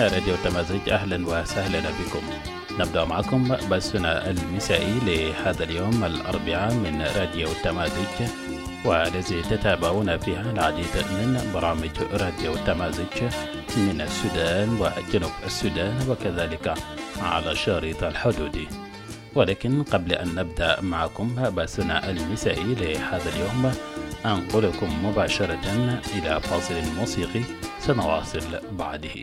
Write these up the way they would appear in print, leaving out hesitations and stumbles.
مستمعينا راديو تمازج، أهلا وسهلا بكم. نبدأ معكم بثنا المسائي لهذا اليوم الأربعاء من راديو تمازج، والذي تتابعون فيها العديد من برامج راديو تمازج من السودان وجنوب السودان وكذلك على شريط الحدود. ولكن قبل أن نبدأ معكم بثنا المسائي لهذا اليوم أنقلكم مباشرة إلى فاصل موسيقي سنواصل بعده.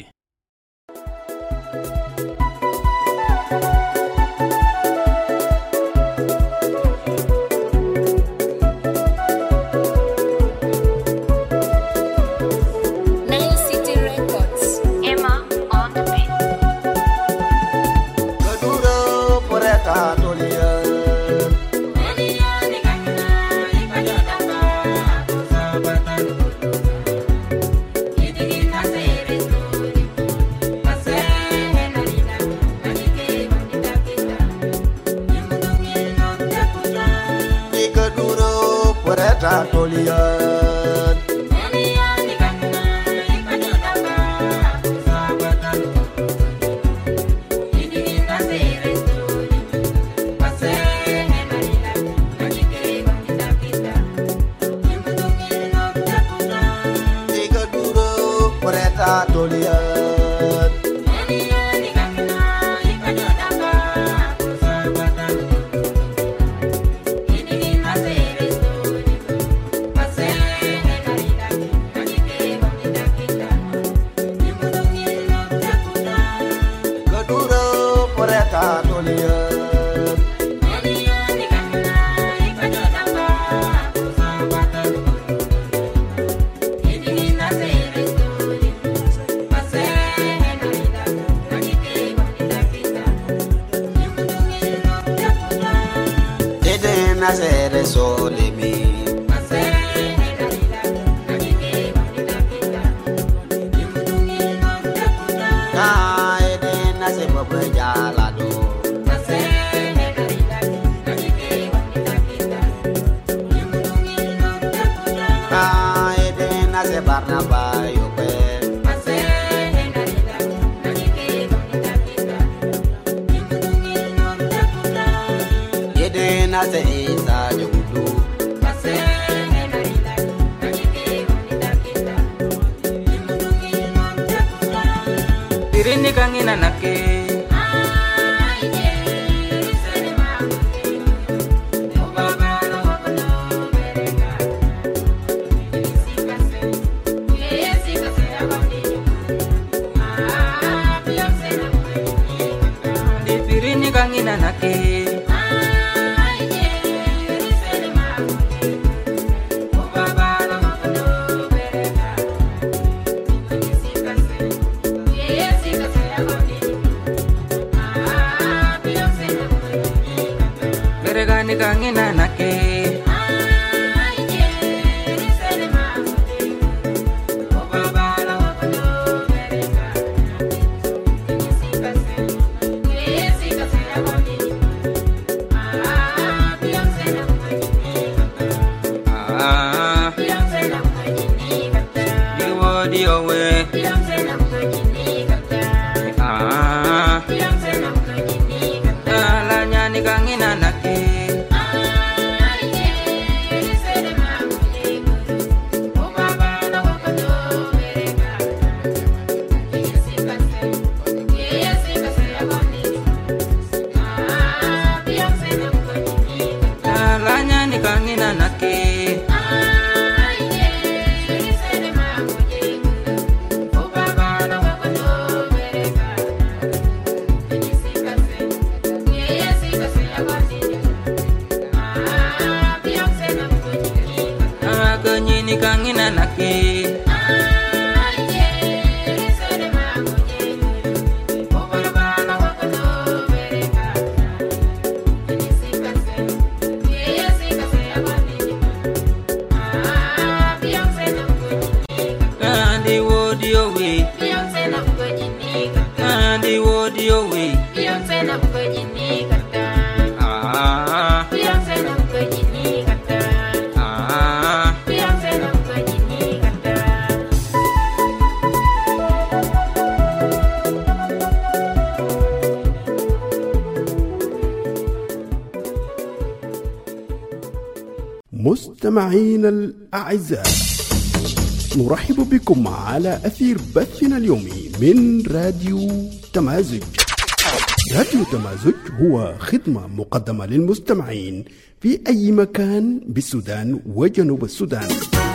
مستمعين الأعزاء، نرحب بكم على أثير بثنا اليومي من راديو تمازج. راديو تمازج هو خدمة مقدمة للمستمعين في أي مكان بالسودان وجنوب السودان.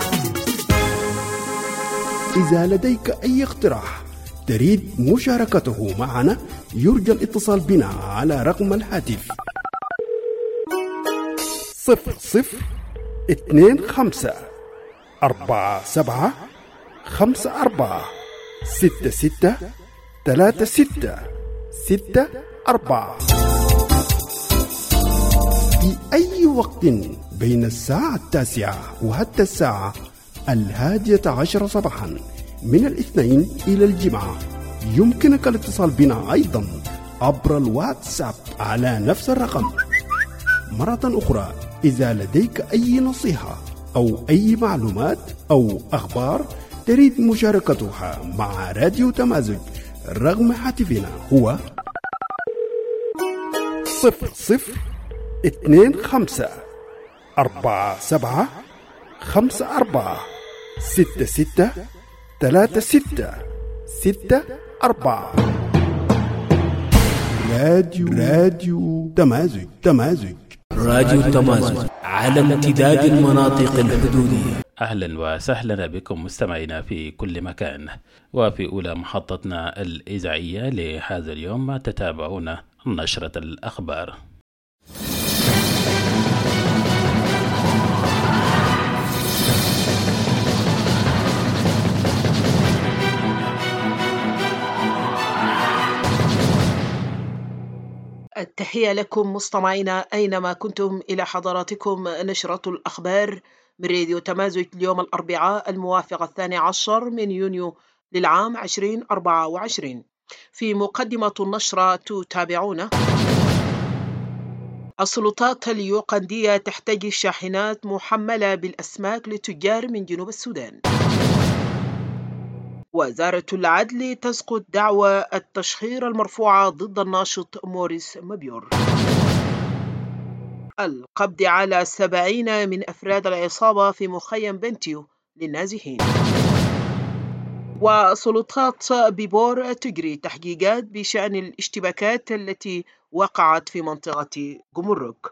إذا لديك أي اقتراح تريد مشاركته معنا، يرجى الاتصال بنا على رقم الهاتف 00-25-47-56-36-64 في أي وقت بين الساعة 9 وحتى الساعة 11 صباحا من الاثنين إلى الجمعة. يمكنك الاتصال بنا أيضا عبر الواتساب على نفس الرقم. مرة أخرى، إذا لديك أي نصيحة أو أي معلومات أو أخبار تريد مشاركتها مع راديو تمازج، رقم هاتفنا هو 00-25-47-56-36-64. راديو تمازج. راديو تمازج على امتداد المناطق الحدودية. أهلا وسهلا بكم مستمعينا في كل مكان. وفي أولى محطتنا الإذاعية لهذا اليوم تتابعون نشرة الأخبار. التحية لكم مستمعينا أينما كنتم، إلى حضراتكم نشرة الأخبار من راديو تمازج اليوم الأربعاء الموافق 12 من يونيو للعام 2024. في مقدمة النشرة تتابعون: السلطات اليوغندية تحتجز شاحنات محملة بالأسماك لتجار من جنوب السودان. وزارة العدل تسقط دعوى التشهير المرفوعة ضد الناشط موريس مبيور. القبض على 70 من أفراد العصابة في مخيم بنتيو للنازحين. وسلطات بيبور تجري تحقيقات بشأن الاشتباكات التي وقعت في منطقة جمرك.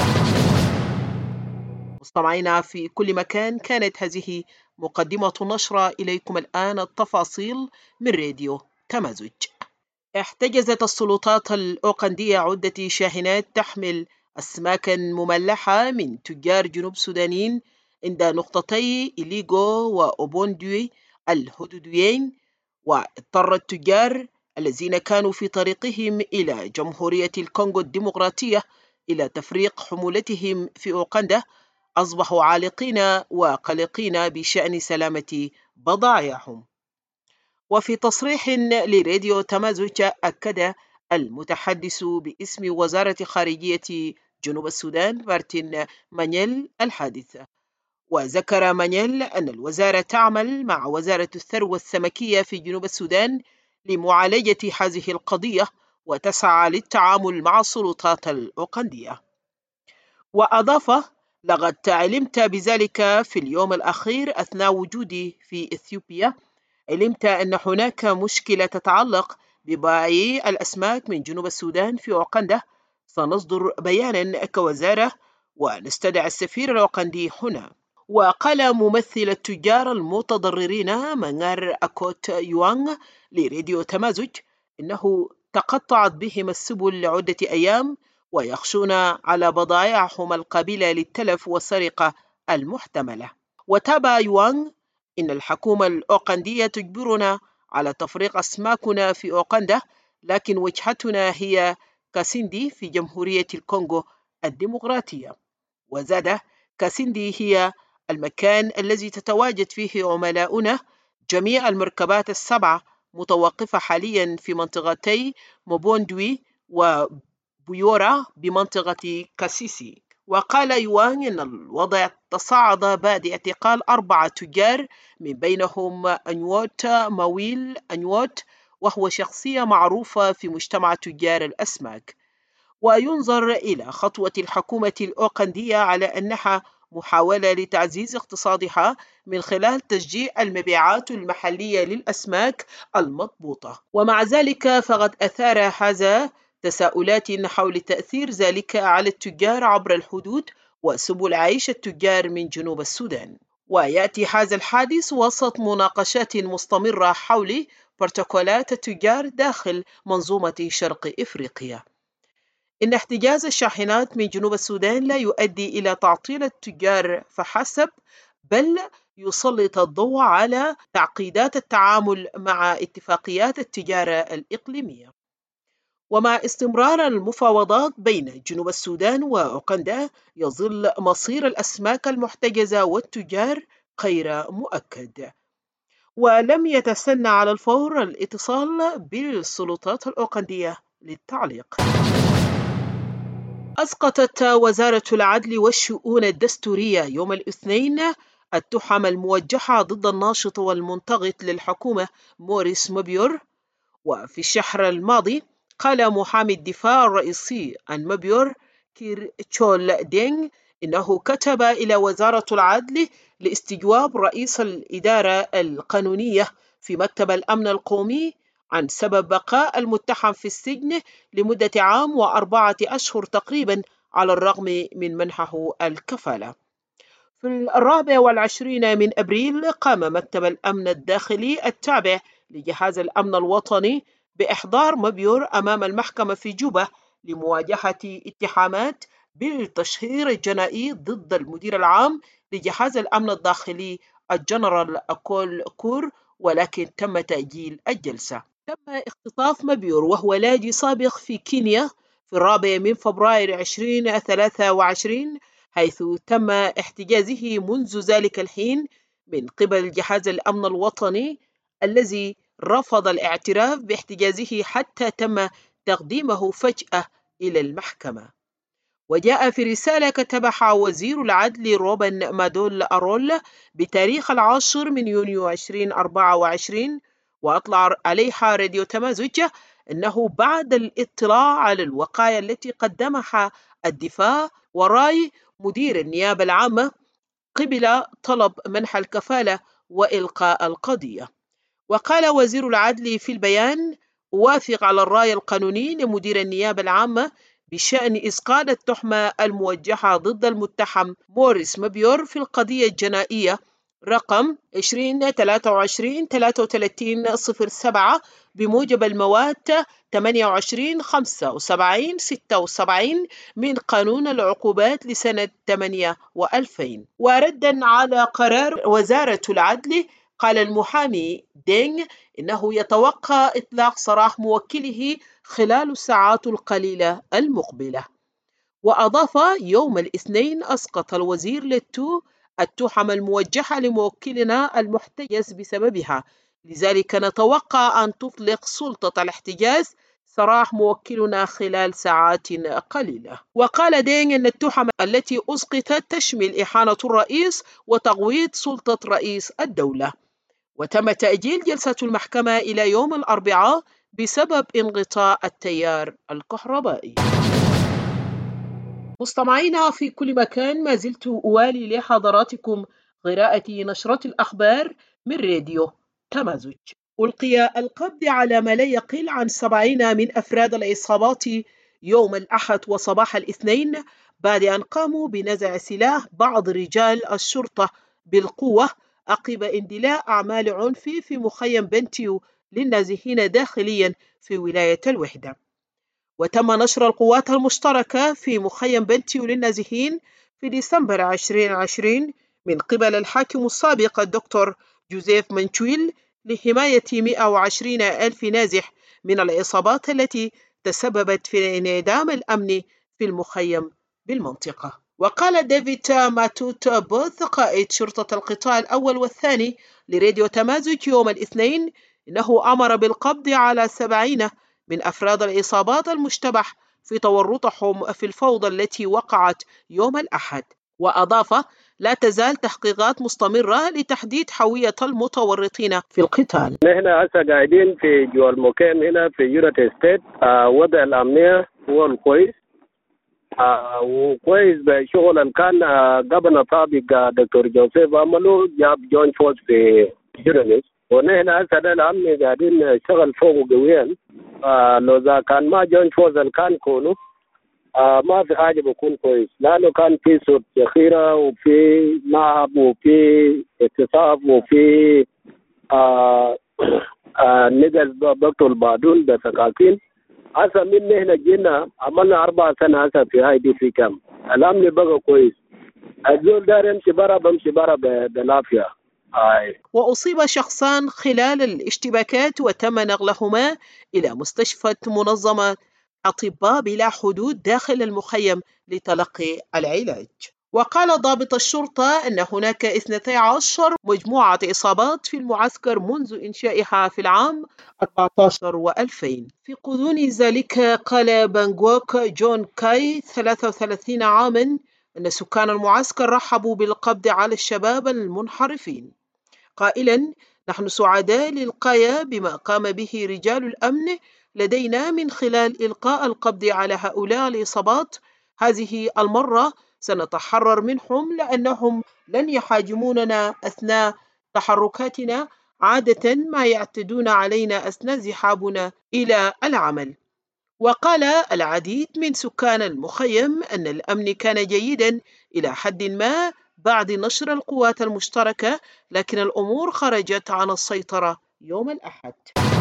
مستمعينا في كل مكان، كانت هذه مقدمة النشرة. إليكم الآن التفاصيل من راديو تمازج. احتجزت السلطات الأوغندية عدة شاحنات تحمل أسماكا مملحة من تجار جنوب سودانيين عند نقطتي إليغو وأوبوندوي الحدوديين. واضطر التجار الذين كانوا في طريقهم إلى جمهورية الكونغو الديمقراطية إلى تفريق حمولتهم في أوغندا. أصبحوا عالقين وقلقين بشأن سلامة بضائعهم. وفي تصريح لراديو تمازج، أكد المتحدث باسم وزارة خارجية جنوب السودان مارتن مانيل الحادث. وذكر مانيل أن الوزارة تعمل مع وزارة الثروة السمكية في جنوب السودان لمعالجة هذه القضية، وتسعى للتعامل مع السلطات الأوغندية. وأضاف: لقد علمت بذلك في اليوم الأخير أثناء وجودي في إثيوبيا. علمت أن هناك مشكلة تتعلق ببيع الأسماك من جنوب السودان في أوغندا. سنصدر بيانا كوزارة ونستدعي السفير الأوغندي هنا. وقال ممثل التجار المتضررين مانغار أكوت يوانغ لراديو تمازج إنه تقطعت بهم السبل لعدة أيام، ويخشون على بضائعهم القابلة للتلف والسرقة المحتملة. وتابع يوانغ: إن الحكومة الأوغندية تجبرنا على تفريق أسماكنا في أوغندا، لكن وجهتنا هي كاسيندي في جمهورية الكونغو الديمقراطية. وزاد: كاسيندي هي المكان الذي تتواجد فيه عملاؤنا. جميع المركبات ال7 متوقفة حاليا في منطقتي موبوندوي وبيورا بمنطقة كاسيسي. وقال يوان إن الوضع تصاعد بعد اعتقال 4 تجار، من بينهم أنيوت ماويل أنيوت، وهو شخصية معروفة في مجتمع تجار الأسماك. وينظر إلى خطوة الحكومة الأوغندية على أنها محاولة لتعزيز اقتصادها من خلال تشجيع المبيعات المحلية للأسماك المضبوطة. ومع ذلك فقد أثار هذا تساؤلات حول تأثير ذلك على التجار عبر الحدود وسبل عيش التجار من جنوب السودان. ويأتي هذا الحادث وسط مناقشات مستمرة حول بروتوكولات التجار داخل منظومة شرق إفريقيا. إن احتجاز الشاحنات من جنوب السودان لا يؤدي إلى تعطيل التجار فحسب، بل يسلط الضوء على تعقيدات التعامل مع اتفاقيات التجارة الإقليمية. ومع استمرار المفاوضات بين جنوب السودان وأوغندا، يظل مصير الأسماك المحتجزة والتجار غير مؤكد. ولم يتسنى على الفور الاتصال بالسلطات الأوغندية للتعليق. أسقطت وزارة العدل والشؤون الدستورية يوم الاثنين التهم الموجهة ضد الناشط والمنتغط للحكومة موريس مبيور. وفي الشهر الماضي قال محامي الدفاع الرئيسي عن مبيور كير تشول دينغ إنه كتب إلى وزارة العدل لاستجواب رئيس الإدارة القانونية في مكتب الأمن القومي عن سبب بقاء المتهم في السجن لمدة عام و4 أشهر تقريبا على الرغم من منحه الكفالة. في 24 من أبريل قام مكتب الأمن الداخلي التابع لجهاز الأمن الوطني بإحضار مبيور أمام المحكمة في جوبا لمواجهة اتهامات بالتشهير الجنائي ضد المدير العام لجهاز الأمن الداخلي الجنرال أكول كور، ولكن تم تأجيل الجلسة. تم اختطاف مبيور وهو لاجئ سابق في كينيا في 4 من فبراير 2023، حيث تم احتجازه منذ ذلك الحين من قبل جهاز الأمن الوطني الذي رفض الاعتراف باحتجازه حتى تم تقديمه فجأة إلى المحكمة. وجاء في رسالة كتبها وزير العدل روبن مادول أرول بتاريخ 10 من يونيو 2024، وأطلع عليها راديو تمازج أنه بعد الاطلاع على الوقائع التي قدمها الدفاع ورأي مدير النيابة العامة قبل طلب منح الكفالة وإلقاء القضية. وقال وزير العدل في البيان: أوافق على الرأي القانوني لمدير النيابة العامة بشأن إسقاط التهمة الموجهة ضد المتهم موريس مبيور في القضية الجنائية رقم 2023-33-07 بموجب المواد 28 75 76 من قانون العقوبات لسنة 8 و2000. وردا على قرار وزارة العدل قال المحامي دينغ إنه يتوقع إطلاق سراح موكله خلال الساعات القليلة المقبلة. وأضاف: يوم الاثنين أسقط الوزير لتو التهم الموجهة لموكلنا المحتجز بسببها، لذلك نتوقع أن تطلق سلطة الاحتجاز سراح موكلنا خلال ساعات قليلة. وقال دينغ أن التهم التي أسقطت تشمل إهانة الرئيس وتغويض سلطة رئيس الدولة. وتم تأجيل جلسة المحكمة إلى يوم الأربعاء بسبب انقطاع التيار الكهربائي. مستمعينا في كل مكان، ما زلت أوالي لحضراتكم قراءة نشرة الأخبار من راديو تمازج. ألقي القبض على ما لا يقل عن 70 من أفراد العصابات يوم الأحد وصباح الاثنين بعد أن قاموا بنزع سلاح بعض رجال الشرطة بالقوة عقب اندلاع أعمال عنف في مخيم بنتيو للنازحين داخليا في ولاية الوحدة. وتم نشر القوات المشتركة في مخيم بنتيو للنازحين في ديسمبر 2020 من قبل الحاكم السابق الدكتور جوزيف منشويل لحماية 120,000 نازح من العصابات التي تسببت في انعدام الأمن في المخيم بالمنطقة. وقال ديفيد ماتوت بوث قائد شرطة القطاع الأول والثاني لراديو تمازج يوم الاثنين إنه أمر بالقبض على 70 من أفراد العصابات المشتبه في تورطهم في الفوضى التي وقعت يوم الأحد. وأضاف: لا تزال تحقيقات مستمرة لتحديد هوية المتورطين في القتال. نحن هسه قاعدين في جوا المكان هنا في يونايتد ستيت. وضع الأمنية هو الكويس، وكويس بشغل اللي كان قبل سابق دكتور جوزيف عملوا جاب جون فوز في جيرونيس، ونحن هسه الامن قاعدين نشتغل فوقه قويا. لو ذا كان ما جون فوز اللي كان كونه ما في حاجه بكون كويس، لانه كان في صوت ذخيره وفي نهب وفي اغتصاب وفي نقل بقتل بعدون بسكاكين. هسه من هنا جينا عملنا 4 سنة هسه في هاي دي في كام الامن بقى كويس. الزول دار يمشي برا بمشي برا بالعافيه. وأصيب شخصان خلال الاشتباكات وتم نقلهما إلى مستشفى منظمة أطباء بلا حدود داخل المخيم لتلقي العلاج. وقال ضابط الشرطة أن هناك 12 مجموعة إصابات في المعسكر منذ إنشائها في العام 14 و2000. في غضون ذلك قال بانغوك جون كاي 33 عاما أن سكان المعسكر رحبوا بالقبض على الشباب المنحرفين، قائلا: نحن سعداء للغاية بما قام به رجال الأمن لدينا من خلال إلقاء القبض على هؤلاء الإصابات. هذه المرة سنتحرر منهم لأنهم لن يحاجموننا أثناء تحركاتنا، عادة ما يعتدون علينا أثناء ذهابنا إلى العمل. وقال العديد من سكان المخيم أن الأمن كان جيدا إلى حد ما بعد نشر القوات المشتركة، لكن الأمور خرجت عن السيطرة يوم الأحد.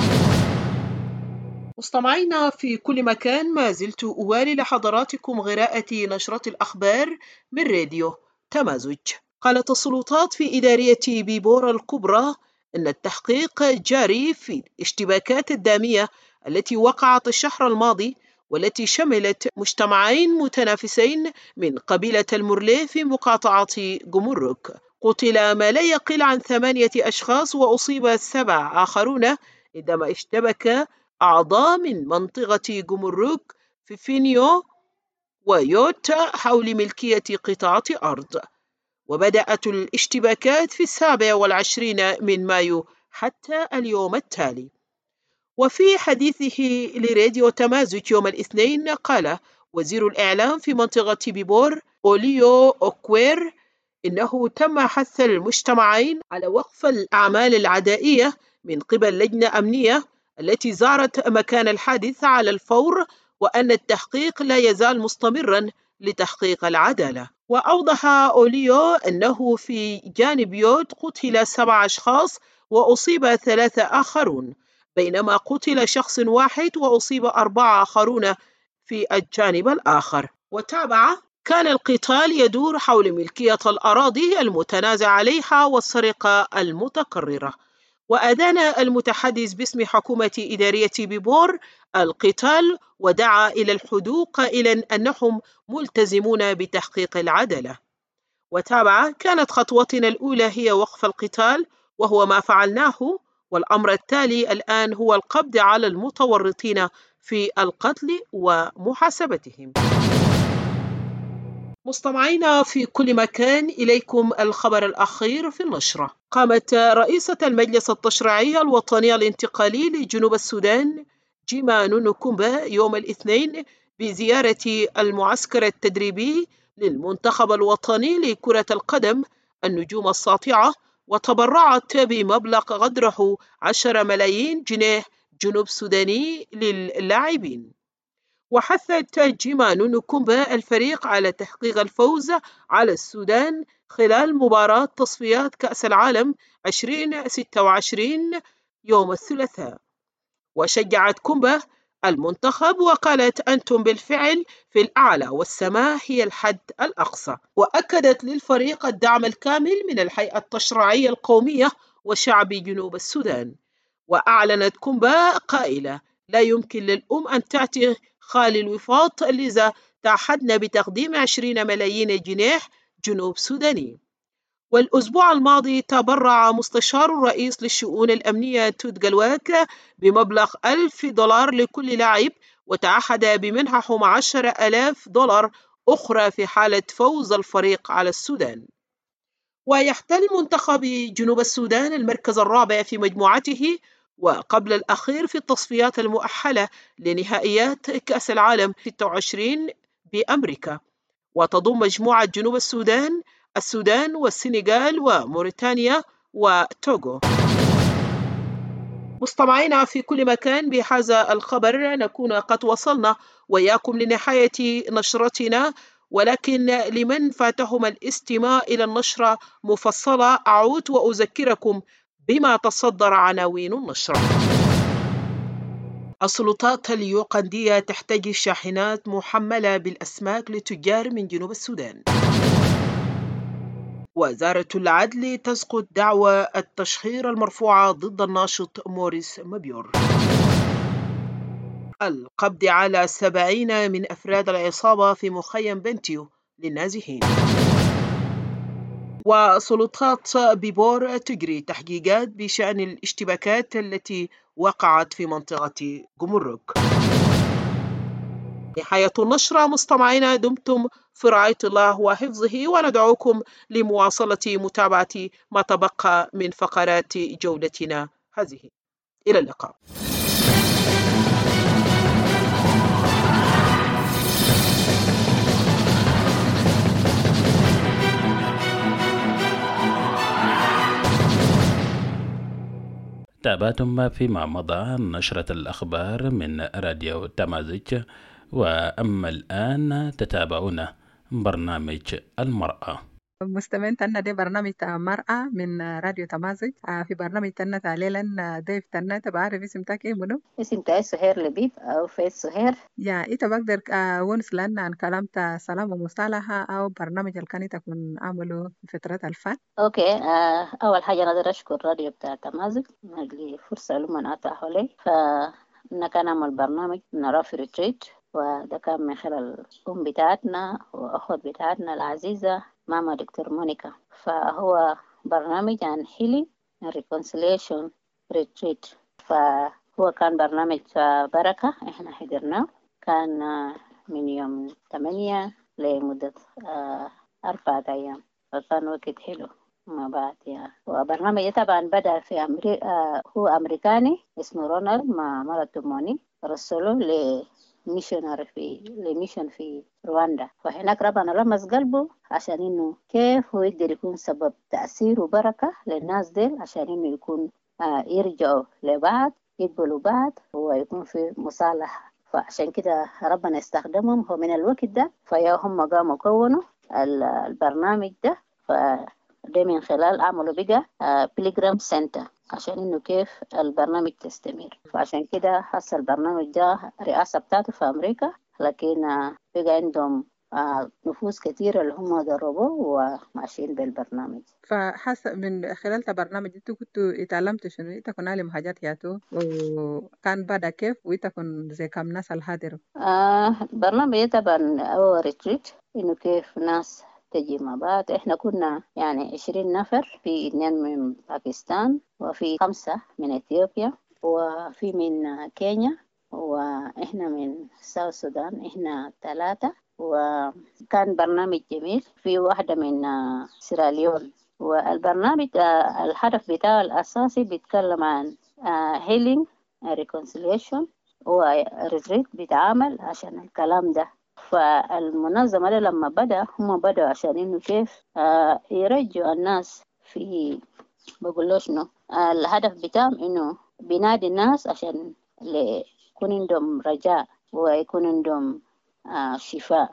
مستمعينا في كل مكان، ما زلت أوالي لحضراتكم قراءة نشرة الأخبار من راديو تمازج. قالت السلطات في إدارية بيبور الكبرى أن التحقيق جاري في الاشتباكات الدامية التي وقعت الشهر الماضي، والتي شملت مجتمعين متنافسين من قبيلة المورليه في مقاطعة جمرك. قتل ما لا يقل عن 8 أشخاص وأصيب 7 آخرون عندما اشتبك أعضاء من منطقة جمرك في فينيو ويوت حول ملكية قطعة أرض. وبدأت الاشتباكات في 27 من مايو حتى اليوم التالي. وفي حديثه لراديو تمازج يوم الاثنين، قال وزير الإعلام في منطقة بيبور أوليو أوكوير إنه تم حث المجتمعين على وقف الأعمال العدائية من قبل لجنة أمنية التي زارت مكان الحادث على الفور، وأن التحقيق لا يزال مستمرا لتحقيق العدالة. وأوضح أوليو أنه في جانب يوت قتل 7 أشخاص وأصيب 3 آخرون، بينما قتل شخص واحد وأصيب 4 آخرون في الجانب الآخر. وتابع: كان القتال يدور حول ملكية الأراضي المتنازع عليها والسرقة المتكررة. وأدان المتحدث باسم حكومة إدارية بيبور القتال ودعا إلى الحدود قائلا أنهم ملتزمون بتحقيق العدالة. وتابع: كانت خطوتنا الأولى هي وقف القتال وهو ما فعلناه، والأمر التالي الآن هو القبض على المتورطين في القتل ومحاسبتهم. مستمعينا في كل مكان، إليكم الخبر الأخير في النشرة. قامت رئيسة المجلس التشريعي الوطني الانتقالي لجنوب السودان جيما نونو كومبا يوم الاثنين بزيارة المعسكر التدريبي للمنتخب الوطني لكرة القدم النجوم الساطعة، وتبرعت بمبلغ قدره 10 ملايين جنيه جنوب سوداني للاعبين. وحثت جيما نونو كومبا الفريق على تحقيق الفوز على السودان خلال مباراة تصفيات كأس العالم 2026 يوم الثلاثاء. وشجعت كومبا المنتخب وقالت: أنتم بالفعل في الأعلى والسماء هي الحد الأقصى. وأكدت للفريق الدعم الكامل من الهيئة التشريعية القومية وشعب جنوب السودان. وأعلنت كومبا قائلة: لا يمكن للأم أن تعطي خالي الوفاط، لذا تعهدنا بتقديم 20 ملايين جنيه جنوب سوداني. والأسبوع الماضي تبرع مستشار الرئيس للشؤون الأمنية توت جلواك بمبلغ $1000 لكل لاعب، وتعهد بمنحهم $10,000 أخرى في حالة فوز الفريق على السودان. ويحتل منتخب جنوب السودان المركز الرابع في مجموعته، وقبل الأخير في التصفيات المؤهلة لنهائيات كأس العالم 26 بأمريكا، وتضم مجموعة جنوب السودان والسنغال وموريتانيا وتوغو. مستمعينا في كل مكان، بهذا الخبر نكون قد وصلنا وإياكم لنهاية نشرتنا، ولكن لمن فاتهم الاستماع إلى النشرة مفصلة أعود وأذكركم بما تصدر عناوين النشرة. السلطات اليوغندية تحتجز شاحنات محملة بالأسماك لتجار من جنوب السودان. وزارة العدل تسقط دعوى التشهير المرفوعة ضد الناشط موريس مابيور. القبض على 70 من أفراد العصابة في مخيم بنتيو للنازحين. وسلطات بيبور تجري تحقيقات بشأن الاشتباكات التي وقعت في منطقة جمرك. نهاية النشرة. مستمعينا، دمتم في رعاية الله وحفظه، وندعوكم لمواصلة متابعة ما تبقى من فقرات جولتنا هذه. إلى اللقاء. تابعتم فيما مضى نشرة الأخبار من راديو تمازج، وأما الآن تتابعون برنامج المرأة. مستمعين تنا دي برنامج مرأة من راديو تمازج. في برنامج تنا تعليلا ضيف تنا تبعرف اسم تاكي منو؟ اسم تاي سهير لبيب أو فايز سهير. يا إيتا بقدر ونس لنا عن كلام تا سلام ومصالحة أو برنامج الكاني تكون عملوا في فترة الفات. أوكي. أول حاجة نقدر أشكر راديو بتاع تمازج لي فرصة لما أتاحوا لي، كان عمل برنامج نرى في ريتريت، وده كان من خلال الأم بتاعتنا وأخوات بتاعتنا العزيزة ماما دكتور مونيكا. فهو برنامج عن هيلي ريكونسيليشن ريتريت، فهو كان برنامج بركة احنا حضرناه، كان من يوم 8 لمدة 4 أيام، فكان وقت حلو ما بعد وبرنامج طبعا بدأ في أمريكا. هو أمريكاني اسمه رونالد مع مرته موني، رسله لميشن في رواندا، فهناك ربنا لمس قلبه عشان إنه كيف هو يقدر يكون سبب تأثير وبركة للناس ديل، عشان إنه يكون يرجعوا لبعض، يقبلوا بعض ويكون في مصالحة. فعشان كده ربنا استخدمهم هو من الوقت ده، فهم قاموا كونوا البرنامج ده، فده من خلال عملوا بقى بيليجرام سنتر عشان إنه كيف البرنامج تستمر. فعشان كده حصل البرنامج ده رئاسة بتاعته في أمريكا، لكن بقى عندهم نفوس كتيرة اللي هم دربوه وماشيين بالبرنامج. فحسب من خلال البرنامج انتوا كنتوا اتعلمتوا شنو؟ انت كنت علم حاجات ياتو، وكان بعد كيف وانت كنت زي كم ناس الحاضروا؟ برنامج طبعا أول ريتريت إنه كيف ناس تجي مع بعض. إحنا كنا يعني 20 نفر، في 2 من باكستان وفي 5 من إثيوبيا وفي من كينيا، وإحنا من ساوث السودان إحنا 3. وكان برنامج جميل. في واحدة من سيراليون، والبرنامج الهدف بتاعه الأساسي بيتكلم عن healing reconciliation، وريتريت بيتعامل عشان الكلام ده. فالمنظمة لما هم بدأوا عشان إنه كيف يرجعوا الناس في بقول شنو الهدف بتاعهم، إنه بينادي الناس عشان يكون عندهم رجاء ويكون عندهم شفاء.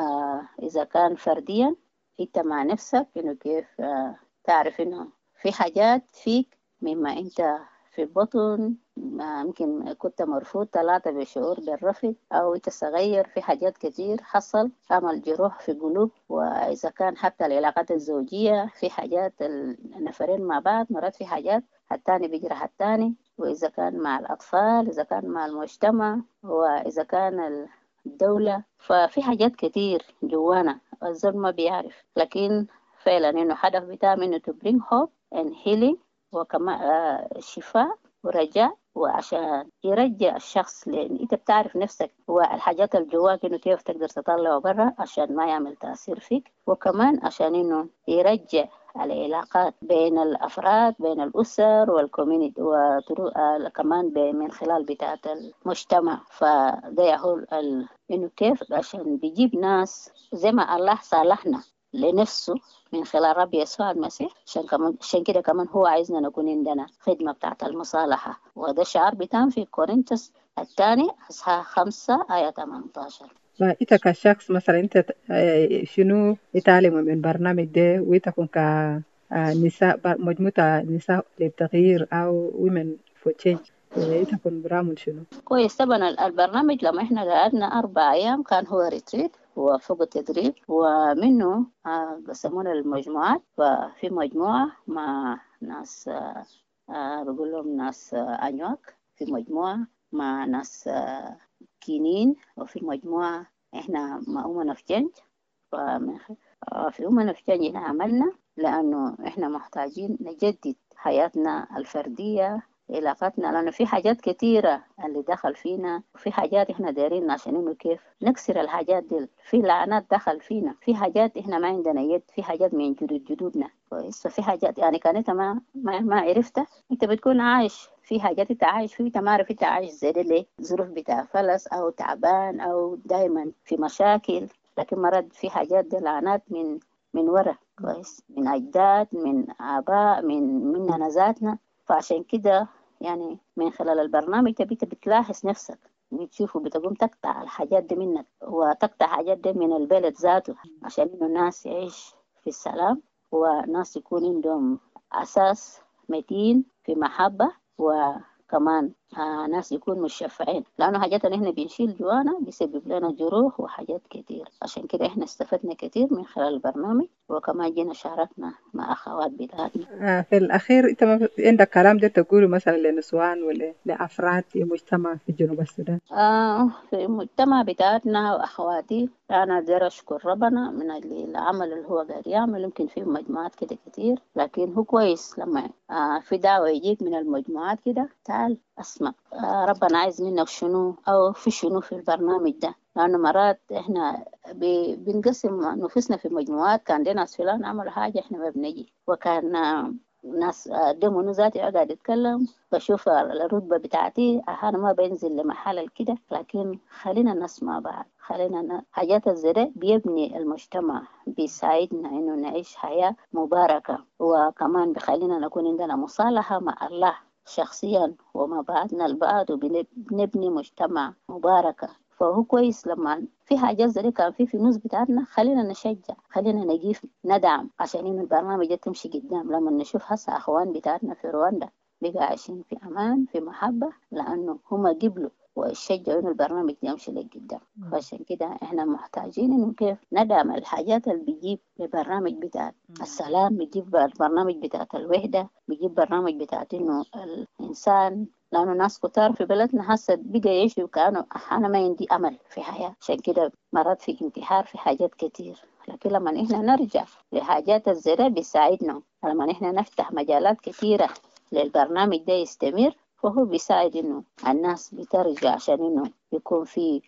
إذا كان فرديا أنت مع نفسك، إنه كيف تعرف إنه في حاجات فيك مما أنت في البطن ممكن كنت مرفوض، 3 بشعور بالرفض، أو أنت صغير في حاجات كتير حصل عمل جروح في قلوب. وإذا كان حتى العلاقات الزوجية في حاجات النفرين مع بعض مرات في حاجات التاني بيجرح التاني، وإذا كان مع الأطفال، إذا كان مع المجتمع، وإذا كان الدولة، ففي حاجات كتير جوانا الزول ما بيعرف. لكن فعلا إنه هدف بتاعه إنه to bring hope and healing، وكمان شفاء ورجاء، وعشان يرجع الشخص، لأن أنت بتعرف نفسك والحاجات اللي جواك إنه كيف تقدر تطلعه برا عشان ما يعمل تأثير فيك، وكمان عشان إنه يرجع العلاقات بين الأفراد بين الأسر والكوميونيتي وكمان من خلال بتاعة المجتمع. فده هو إنه كيف عشان بيجيب ناس زي ما الله صالحنا لنفسه من خلال رب يسوع المسيح، عشان كده كمان هو عايزنا نكون عندنا خدمة بتاعة المصالحة. وده شعار بتاعنا في كورنثوس الثاني أصحاح 5 آية 18. فإنت كشخص مثلا أنت شنو يتعلم من برنامج ده ويتكون كنساء مجموعة نساء للتغيير أو women for change، يتكون برامج شنو؟ كويس. طبعا البرنامج لما احنا قعدنا 4 أيام كان هو ريتريت وفوق التدريب، ومنه قسمونا المجموعات. وفي مجموعة مع ناس بقول لهم ناس أنيوك، في مجموعة مع ناس كينين، وفي مجموعة احنا مع أمنا في جنج. في أمنا في جنج احنا عملنا لأنه احنا محتاجين نجدد حياتنا الفردية علاقاتنا، لأنه في حاجات كتيرة اللي دخل فينا، وفي حاجات إحنا دايرين عشان إنه كيف نكسر الحاجات دي. في لعنات دخل فينا، في حاجات إحنا ما عندنا يد، في حاجات من جدودنا كويس. ففي حاجات يعني كانت ما عرفتها، أنت بتكون عايش في حاجات أنت عايش فيه، أنت ما عارف أنت عايش زي ده ليه، ظروف بتاع فلس أو تعبان أو دايما في مشاكل. لكن مرات في حاجات دي لعنات من ورا كويس، من أجداد، من آباء، مننا ذاتنا. فعشان كده يعني من خلال البرنامج تبي بتلاحظ نفسك، بتشوفه بتقوم تقطع الحاجات دي منك وتقطع حاجات دي من البلد ذاته، عشان إنه الناس يعيش في السلام، وناس يكون عندهم أساس متين في محبة، وكمان ناس يكون مشفعين، لأنه حاجات اللي إحنا بنشيل جوانا بيسبب لنا جروح وحاجات كتير. عشان كده إحنا استفدنا كتير من خلال البرنامج، وكمان جينا شاركنا مع أخوات بتاعتنا. في الأخير أنت ما عندك كلام ده تقوله مثلا لنسوان ولا لأفراد في مجتمع في جنوب السودان؟ في المجتمع بتاعتنا وأخواتي أنا داير أشكر ربنا من العمل اللي هو قاعد يعمل. يمكن في مجموعات كده كتير، لكن هو كويس لما في دعوة يجيك من المجموعات كده، تعال اسمع ربنا عايز منك شنو أو في شنو في البرنامج ده. لأنه مرات إحنا بنقسم نفسنا في مجموعات، كان دي ناس فلان عملوا حاجة إحنا ما بنجي، وكان ناس دمو ذاتي قاعد يتكلم بشوف الرتبة بتاعتي أنا ما بنزل لمحل كده. لكن خلينا نسمع بعض، خلينا حاجات الزراء بيبني المجتمع، بيساعدنا إنه نعيش حياة مباركة، وكمان بخلينا نكون عندنا مصالحة مع الله شخصيا وما بعدنا البعض، وبنبني مجتمع مباركة. فهو كويس لما في حاجات زي كان في نوس بتاعتنا، خلينا نشجع، خلينا نجيف ندعم عشان إنه البرنامج ده تمشي قدام. لما نشوف هسه أخوان بتاعتنا في رواندا بقى عايشين في أمان في محبة، لأنه هم قبلوا وشجعوا إنه البرنامج ده يمشي لقدام. فعشان كده إحنا محتاجين إنه كيف ندعم الحاجات اللي بيجيب البرنامج بتاع السلام، بيجيب البرنامج بتاع الوحدة، بيجيب برنامج بتاع إنه الإنسان، لأنه ناس كتار في بلدنا هسه بقى يعيشوا كأنه أنا ما عندي أمل في حياة. عشان كده مرات في انتحار في حاجات كتير. لكن لما إحنا نرجع لحاجات الزراعة بيساعدنا، لما إحنا نفتح مجالات كتيرة للبرنامج ده يستمر، فهو بيساعد إنه الناس بترجع عشان إنه يكون في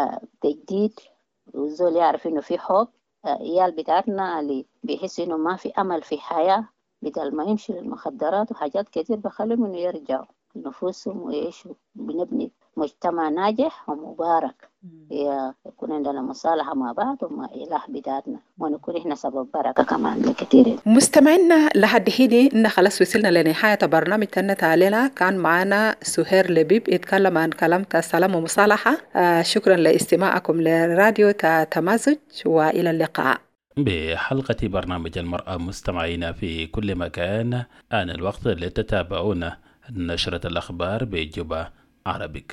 تجديد، والزول يعرف إنه في حب. عيال بتاعتنا اللي بيحس إنه ما في أمل في حياة، بدل ما يمشي للمخدرات وحاجات كتير، بخليهم إنه يرجعوا نفوسهم ويعيشوا، بنبني مجتمع ناجح ومبارك، يكون عندنا مصالحة مع بعض ومع إله بداتنا، ونكون إحنا سبب بركة كمان لكثير. مستمعينا لحد حين إن خلاص وصلنا لنهاية برنامج تنت علينا. كان معنا سهير لبيب يتكلم عن كلام السلام ومصالحة. شكرا لاستماعكم لراديو تمازج، وإلى اللقاء بحلقة برنامج المرأة. مستمعينا في كل مكان، آن الوقت لتتابعون نشرة الأخبار بجوبا عربيك.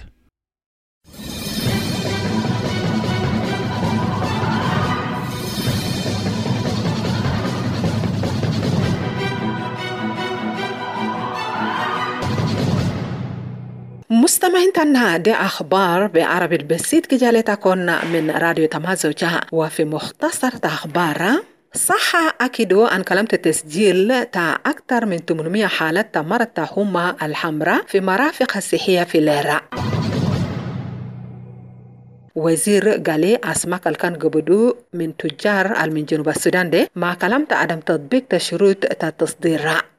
مستمعين تنا دي أخبار بعربي البسيط كجالتكم من راديو تمازوجة. وفي مختصر أخبار صح أكدوا أن كلمة التسجيل تا أكثر من 800 حالة مرض الحمى الحمراء في مرافق الصحية في ليرة. وزير قالي أسماك الكان قبدو من تجار من جنوب السودان دي مع كلام عدم تطبيق تشروط التصدير.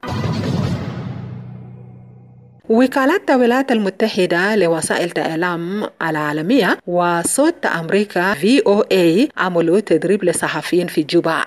وكالات الولايات المتحدة لوسائل الإعلام العالمية وصوت أمريكا VOA عملوا تدريب لصحفيين في جوبا.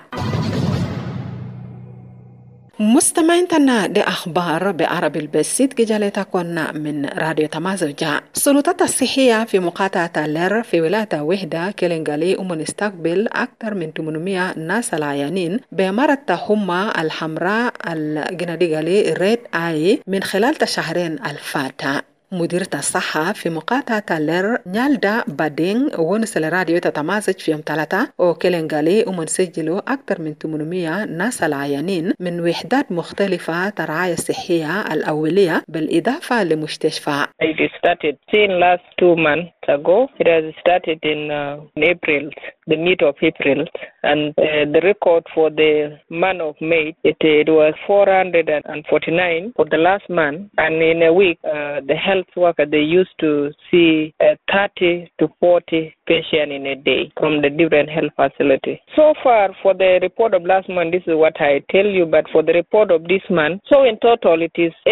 مستمعين تنا دي أخبار بعربي البسيط جالتكن من راديو تمازوجة. السلطات الصحية في مقاطعة اللير في ولاية وحدة كيلنغالي نستقبل أكثر من 800 ناس العيانين بمرض الحمى الحمراء الجناديغالي ريد آي من خلال الشهرين الفاتة. مديرة الصحة في مقاطعة اللير نيالدا بادين ونسل راديو تتمازج في يوم 3 وكيلنغالي ومنسجلوا أكثر من 800 ناس العيانين من وحدات مختلفة الرعاية الصحية الأولية بالإضافة لمستشفى. It started since last 2 months ago. It has started in April, the mid of April, and the record for the month of May it was 449 for the last month, and in a week the health worker they used to see 30 to 40 patients in a day from the different health facilities. So far for the report of last month, this is what I tell you, but for the report of this month, so in total it is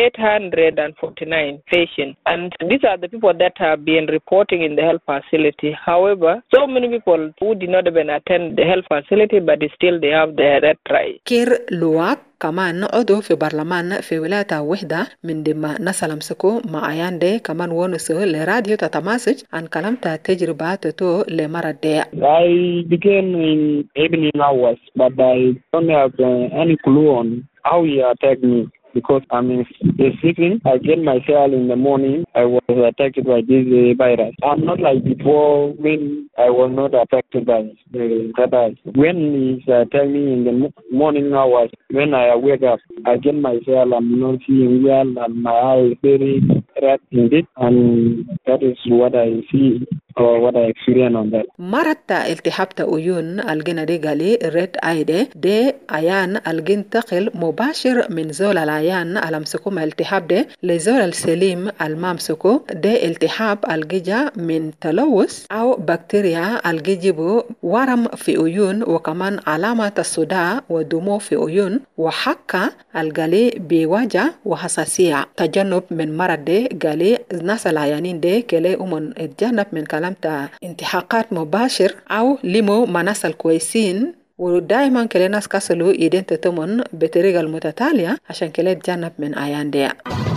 849 patients, and these are the people that have been reporting in the health facility. However, so many people who did not even attend the health facility, but still they have that right. كير لواك كمان عضو في برلمان في ولاية وحدة من دم نسلم سكو مع عيان دي كمان ونسو لراديو تتماسج عن كلامة تجرباتو لمرض دي. I began in evening hours, but I don't have any clue on how he attacked me. Because I'm sleeping, I get myself in the morning, I was attacked by this virus. I'm not like before when I was not affected by the virus. When he attacked me in the morning hours, when I wake up, I get myself, I'm not seeing well, and my eyes very red indeed, and that is what I see. or what I experience on that. مرت التهاب عيون الجناديغالي ريد ايدي دي عيان الجنتقل مباشر من زول العيان المسكو مع التهاب دي لزول السليم الممسكو دي التهاب الجيجا من تلوث او بكتيريا الجيجيبو ورم في عيون وكمان علامة الصداع ودموع في عيون وحكة الجالي بوجع وحساسية. تجنب من مرض دي جالي ناس العيانين دي كلي أمون اتجنب من كلام انتحاقات مباشر أو لمو مناس الكويسين ودائما كلي ناس كسلو إيدين تتمون بطريقة المتتالية عشان كلي اتجنب من عيان دي.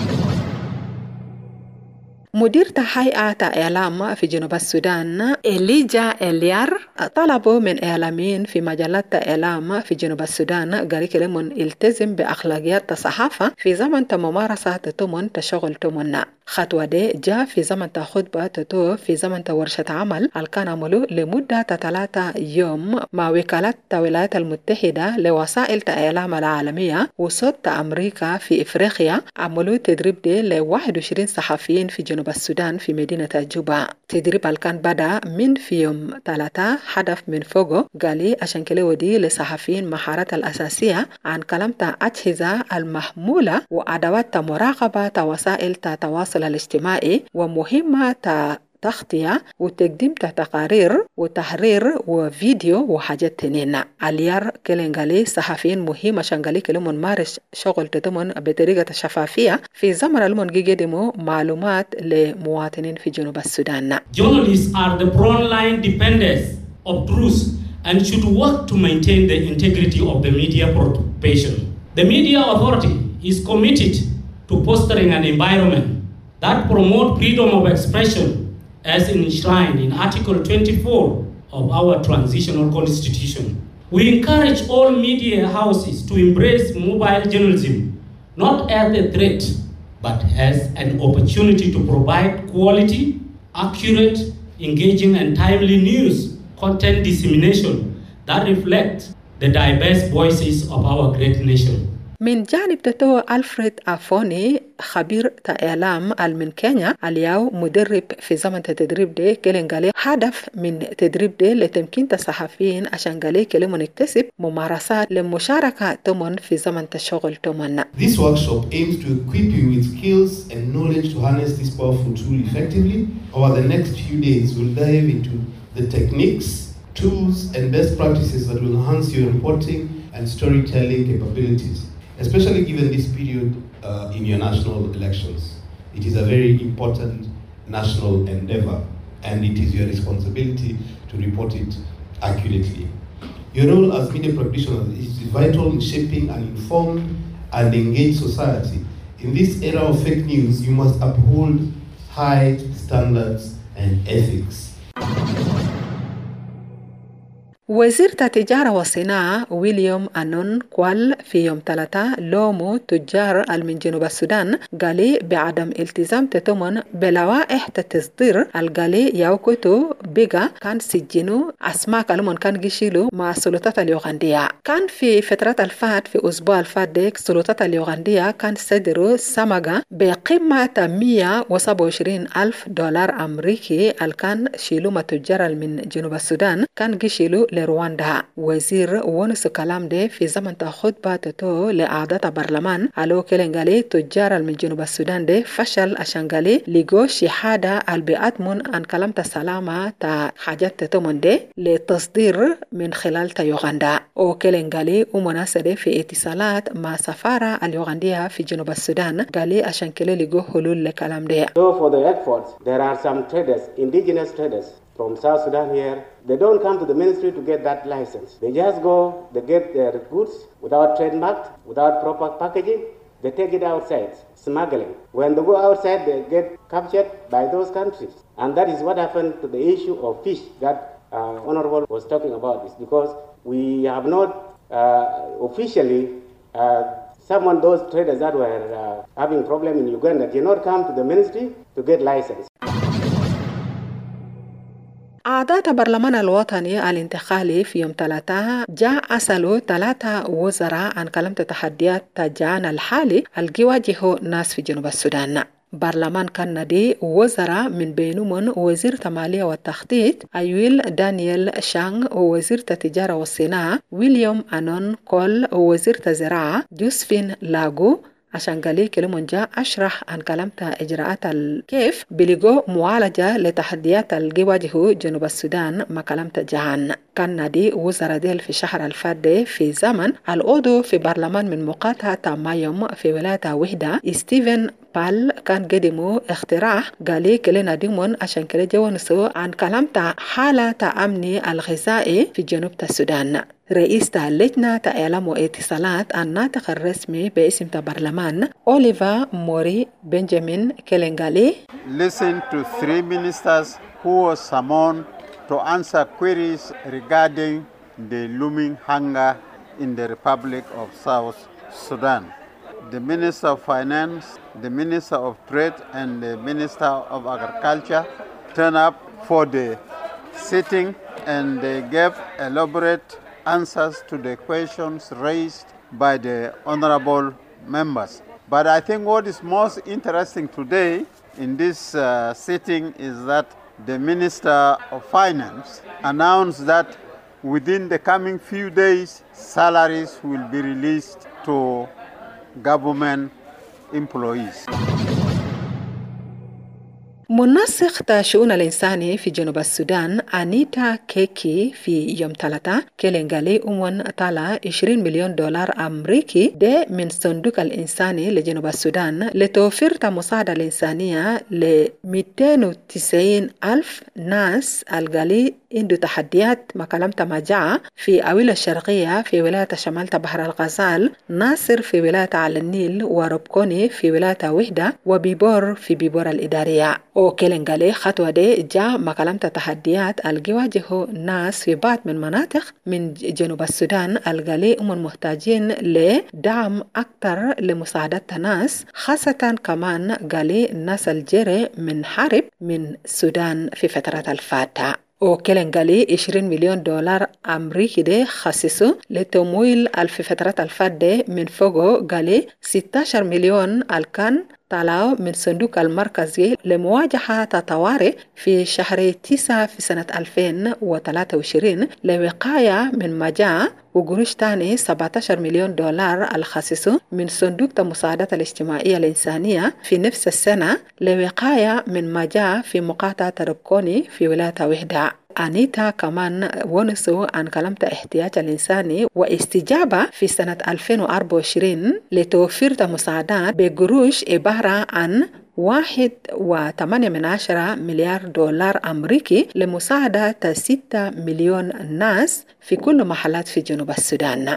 مديرة هيئة إعلام في جنوب السودان إليجا إليار طلبوا من إعلاميين في مجلات إعلام في جنوب السودان قال كلمون التزم بأخلاقيات الصحافة في زمن ممارسة تمن تشغل تمنا. خطوة دي جاء في زمن خطبة تتو في زمن ورشة عمل كان عملوا لمدة 3 يوم مع وكالة الولايات المتحدة لوسائل الإعلام العالمية وصوت أمريكا في إفريقيا. عملوا تدريب دي ل 21 صحفيين في جنوب السودان في مدينة جوبا. تدريب كان بدأ من في يوم 3 هدف من فوقه قالي عشان كده ودي لصحفيين مهارات الأساسية عن كلام أجهزة المحمولة وأدوات مراقبة وسائل التواصل الاجتماعي ومهمة تغطية وتقديم تقارير وتحرير وفيديو وحاجات تانية. عليار كلينغالي صحفيين مهمة شنغالي كلمون مارس شغل تتمون بطريقة شفافية في زمن المون يقدموا معلومات لمواطنين في جنوب السودان. Journalists are the front line defenders of truth and should work to maintain the integrity of the media profession. The media authority is committed to fostering an environment that promotes freedom of expression as enshrined in Article 24 of our transitional constitution. We encourage all media houses to embrace mobile journalism, not as a threat, but as an opportunity to provide quality, accurate, engaging and timely news content dissemination that reflects the diverse voices of our great nation. من جانب تتو ألفريد أفوني خبير إعلام من كينيا الياو مدرب في زمن التدريب ده كلين قالي هدف من تدريب ده لتمكين الصحفيين عشان قالي كلمة نكتسب ممارسات للمشاركة تمن في زمن الشغل تمن. This workshop aims to equip you with skills and knowledge to harness this powerful tool effectively. Over the next few days, we'll dive into the techniques, tools, and best practices that will enhance your reporting and storytelling capabilities, especially given this period in your national elections. It is a very important national endeavor, and it is your responsibility to report it accurately. Your role as media practitioners is vital in shaping an informed and engaged society. In this era of fake news, you must uphold high standards and ethics. وزير التجارة والصناعة ويليام أنون قال في يوم 3 لومو تجار من جنوب السودان قالي بعدم التزام تتمن بلوائح التصدير القالي يوكتو بيغا كان سجنوا أسماء كلمون كان جيشيلو مع السلطات اليوغندية. كان في فترة الفات في أسبوع الفات ديك السلطات اليوغندية كان صدروا سمغة بقيمة $127,000 أمريكي الكان شيلو ما تجار من جنوب السودان كان جيشيلو رواندا. وزير ونس كلام ده في زمن خطبة تتو لأعضاء برلمان على كلنجالي تجار من جنوب السودان ده فشل أشانجالي لجو شهادة البيئتمون عن كلام السلامة تا حاجات تتمن ده لتصدير من خلال يوغندا. وكلنجالي ومناسبة في اتصالات مع سفارة اليوغندية في جنوب السودان قالي أشانكلي لجو حلول لكلام ده. So for the exports, there are some traders, indigenous traders from South Sudan here. They don't come to the ministry to get that license. They just go, they get their goods without trademark, without proper packaging. They take it outside, smuggling. When they go outside, they get captured by those countries. And that is what happened to the issue of fish that Honorable was talking about. This because we have not officially those traders that were having problem in Uganda did not come to the ministry to get license. أعضاء برلمان الوطني الانتقالي في يوم 3 جاء أسألوا 3 وزراء عن كلمة تحديات تجان الحالي الجواجه ناس في جنوب السودان. برلمان كندي وزراء من بينهم وزير المالية والتخطيط أيويل دانيال شانغ ووزير التجارة والصناعة ويليام أنون كول ووزير الزراعة جوزفين لاغو عشان قالي كلمون جاء أشرح عن كلمة إجراءات كيف بلغو معالجة لتحديات الجواجه جنوب السودان ما كلمة جهان. كان نادي وزراء ديل في شهر الفات في زمن العضو في برلمان من مقاطعة مايوم في ولاية وحدة ستيفن بال كان قدموا اقتراح قالي كلنا ديمون عشان كلا جوانسو عن كلمة حالة أمني الغذائي في جنوب السودان. رئيس اللجنة إعلام واتصالات الناطق الرسمي باسم البرلمان أوليفا موري بنجامين كيلنغالي Listen to 3 ministers who were summoned to answer queries regarding the looming hunger in the Republic of South Sudan. The Minister of Finance, the Minister of Trade, and the Minister of Agriculture turned up for the sitting and they gave elaborate answers to the questions raised by the honorable members. But I think what is most interesting today in this sitting is that the Minister of Finance announced that within the coming few days, salaries will be released to government employees. منسق شؤون الإنساني في جنوب السودان أنيتا كيكي في يوم 3 كيلنغالي طالع $20 مليون أمريكي ده من صندوق الإنساني لجنوب السودان لتوفير المساعدة الإنسانية ل 290,000 ناس الغالي عنده تحديات مكالمة مجاعة في أويلة الشرقية في ولاية شمال بحر الغزال، ناصر في ولاية على النيل، وربكوني في ولاية وحدة، وبيبور في بيبور الإدارية. وكيلنغالي خطوة دي جاء مكالمة تحديات الجواجه ناس في بعض من مناطق من جنوب السودان الغالي محتاجين لدعم أكثر لمساعدة الناس، خاصة كمان غالي الناس الجري من حرب من السودان في فترة الفاتة. وكلن قالي 20 مليون دولار أمريكي ده خصصوا لتمويل في فترة الفادة من فوقه قالي 16 مليون الكان طلعوا من صندوق المركزي لمواجهة الطوارئ في شهر 9 في سنة 2023 لوقاية من مجاعة، وقروش تاني 17 مليون دولار الخصصوا من صندوق المساعدة الاجتماعية الإنسانية في نفس السنة لوقاية من مجاعة في مقاطعة ركوني في ولاية وحدة. أنيتا كمان ونسوا عن كلمة احتياج الإنساني واستجابة في سنة 2024 لتوفير مساعدات بقروش عبارة عن 1.8 مليار دولار أمريكي لمساعدة 6 مليون ناس في كل محلات في جنوب السودان.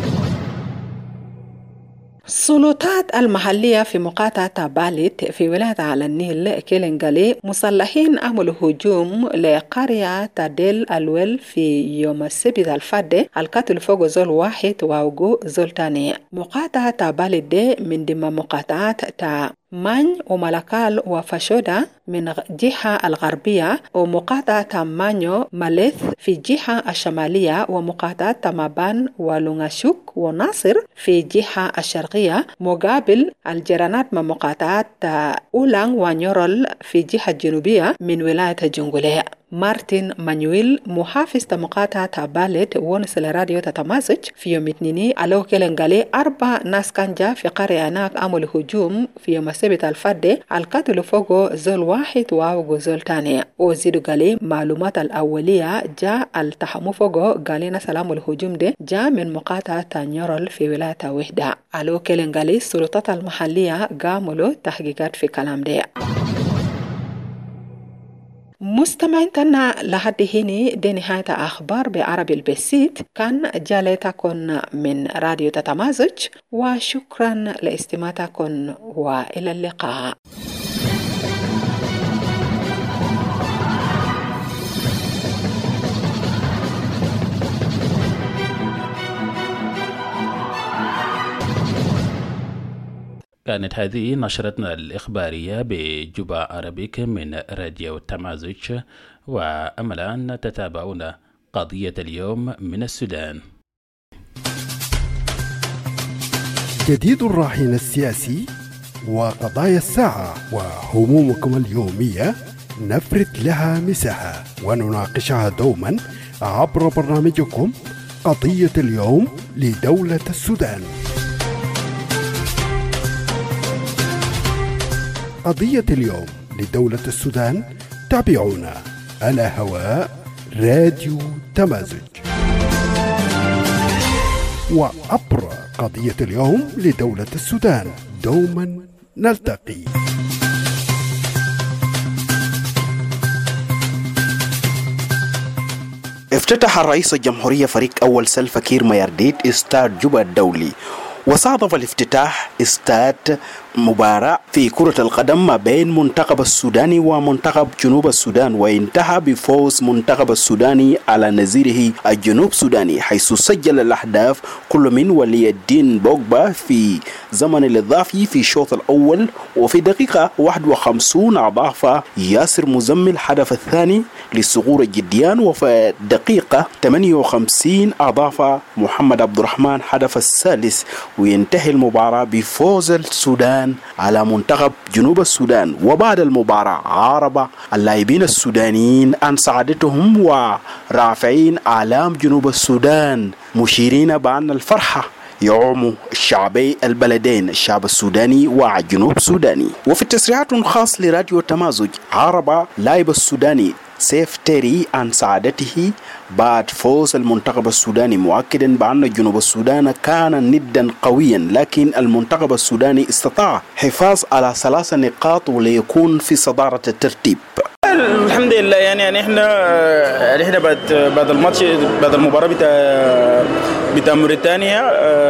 السلطات المحلية في مقاطعة باليت في ولاية على النيل كيلنغالي مسلحين عملوا هجوم لقرية تاديل الويل في يوم السبت الفادي القتل فوق زول واحد ووقو زول تاني. مقاطعة باليت دي من ضمن مقاطعات تا مان وملكال وفشودا من جهة الغربية، ومقاطعة مانيو ماليث في جهة الشمالية، ومقاطعة مابان ولونغاشوك وناصر في جهة الشرقية، مقابل الجيرانات من مقاطعات أولان ونيورل في جهة الجنوبية من ولاية جنغولية. مارتن مانويل محافظ مقاطعة باليت ونس لراديو تتماسج في يوم اثنين ألو كيلنغالي 4 ناس كانجا في قرية هناك عملوا هجوم في يوم السبت الفادي القتل فوق زول واحد ووقو زول تاني. وزيدوا قالي معلومات الأولية جاء التحمو فوق قالينا سلام الهجوم ده جاء من مقاطعة نيورل في ولاية وحدة. ألو كيلنغالي السلطات المحلية قاموا تحقيقات في كلام ده. مستمعينا لحد هنا دي نهاية أخبار بعربي البسيط، كان جالتكم من راديو تتمازج، وشكرا لاستماعكم وإلى اللقاء. كانت هذه نشرتنا الإخبارية بجوبا عربيك من راديو تمازج، وأمل أن تتابعون قضية اليوم من السودان. جديد الراهن السياسي وقضايا الساعة وهمومكم اليومية نفرد لها مساحة ونناقشها دوما عبر برنامجكم قضية اليوم لدولة السودان. قضية اليوم لدولة السودان تابعونا على هواء راديو تمازج، وعبر قضية اليوم لدولة السودان دوما نلتقي. افتتح الرئيس الجمهورية فريق أول سلفا كير ميارديت استاد جوبا الدولي، وصادف الافتتاح استاد مباراة في كرة القدم ما بين منتخب السوداني ومنتخب جنوب السودان، وانتهى بفوز منتخب السوداني على نظيره الجنوب سوداني، حيث سجل الأهداف كل من ولي الدين بوغبا في زمن الإضافي في الشوط الأول، وفي دقيقة 51 أضاف ياسر مزمل الهدف الثاني للصقور الجديان، وفي دقيقة 58 أضاف محمد عبد الرحمن الهدف الثالث، وينتهي المباراة بفوز السودان على منتخب جنوب السودان. وبعد المباراة عارب اللاعبين السودانيين عن سعادتهم ورافعين أعلام جنوب السودان، مشيرين بأن الفرحة يعم الشعبي البلدين، الشعب السوداني والجنوب السوداني. وفي تصريحات خاص لراديو تمازج عارب لاعب السوداني سيف تيري عن سعادته بعد فوز المنتخب السوداني، مؤكدا بأن جنوب السودان كان ندا قويا، لكن المنتخب السوداني استطاع حفاظ على 3 نقاط وليكون في صدارة الترتيب. الحمد لله، يعني احنا بعد الماتش، بعد المباراة بتاع موريتانيا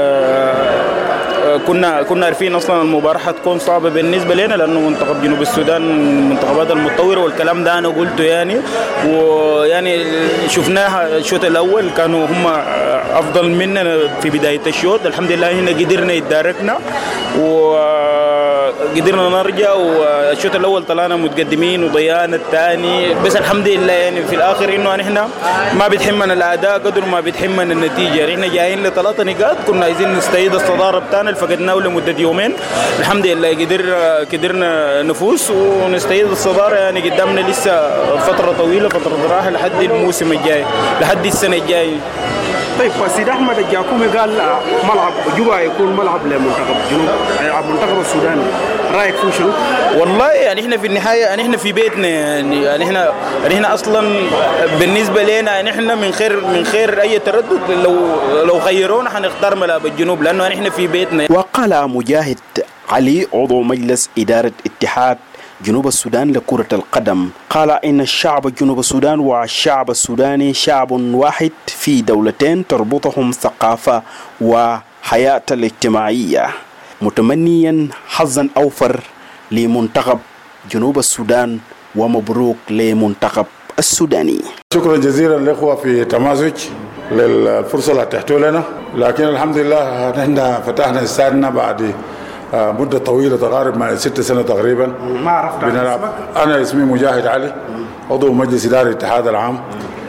كنا عارفين اصلا المباراه حتكون صعبه بالنسبه لنا، لانه منتخب جنوب السودان من المنتخبات المتطوره، والكلام ده انا قلته يعني. ويعني شفناها الشوط الاول كانوا هم افضل مننا في بدايه الشوط، الحمد لله هنا قدرنا يتداركنا قدرنا نرجع، والشوط الاول طلعنا متقدمين وضيعنا الثاني، بس الحمد لله يعني في الاخر انه نحن ما بتحمنا الاداء قدر ما بتحمنا النتيجه. يعني احنا جايين ل3 نقاط، كنا عايزين نستعيد الصداره بتاعنا اللي فقدناه لمده يومين. الحمد لله قدرنا نفوز ونستعيد الصداره. يعني قدامنا لسه فتره طويله، فتره راحه لحد الموسم الجاي، لحد السنه الجايه. طيب سيد احمد الجاكومي قال ملعب جوبا يكون ملعب لمنتخب الجنوب، منتخب السودان، رايك فيه شنو؟ والله يعني احنا في النهايه يعني احنا في بيتنا، يعني احنا اصلا بالنسبه لنا يعني احنا من خير اي تردد لو خيرونا حنختار ملعب الجنوب، لانه يعني احنا في بيتنا. وقال مجاهد علي عضو مجلس اداره اتحاد جنوب السودان لكرة القدم، قال إن الشعب جنوب السودان والشعب السوداني شعب واحد في دولتين تربطهم ثقافة وحياة الاجتماعية، متمنيا حظا أوفر لمنتخب جنوب السودان ومبروك لمنتخب السوداني. شكرا جزيلا للإخوة في تمازج للفرصة اللي اتاحتوا لنا، لكن الحمد لله نحن فتحنا استادنا بعد مدة طويلة تقارب مع 6 سنة تقريبا. ما عرفت اسمك؟ أنا اسمي مجاهد علي، عضو مجلس إدارة الاتحاد العام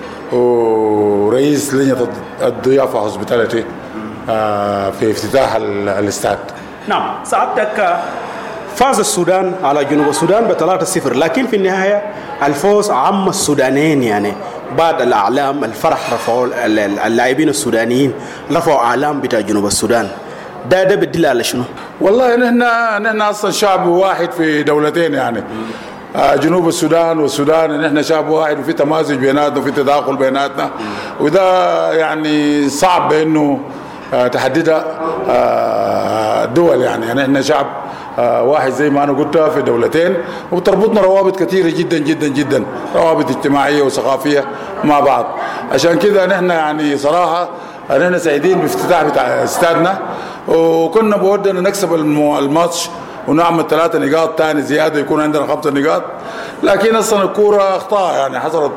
ورئيس لجنة الضيافة هوسبيتاليتي في افتتاح الاستاد. نعم، سعادتك فاز السودان على جنوب السودان ب3-0، لكن في النهاية الفوز عم السودانيين. يعني بعد الأعلام الفرح رفعوا اللاعبين السودانيين رفعوا أعلام بتاع جنوب السودان. ده بدل على شنو؟ والله نحن اصلا شعب واحد في دولتين، يعني جنوب السودان والسودان، نحن شعب واحد وفي تمازج بيناتنا وفي تداخل بيناتنا، وده يعني صعب بانه تحددها دول. يعني نحن شعب واحد زي ما انا قلت في دولتين، وتربطنا روابط كثيره جدا جدا جدا، روابط اجتماعيه وثقافيه مع بعض. عشان كده نحن يعني صراحه نحن سعيدين بافتتاح بتاع استادنا، وكنا بودنا نكسب الماتش ونعمل 3 نقاط ثاني زياده يكون عندنا 5 نقاط، لكن اصلا الكوره اخطاء، يعني حصلت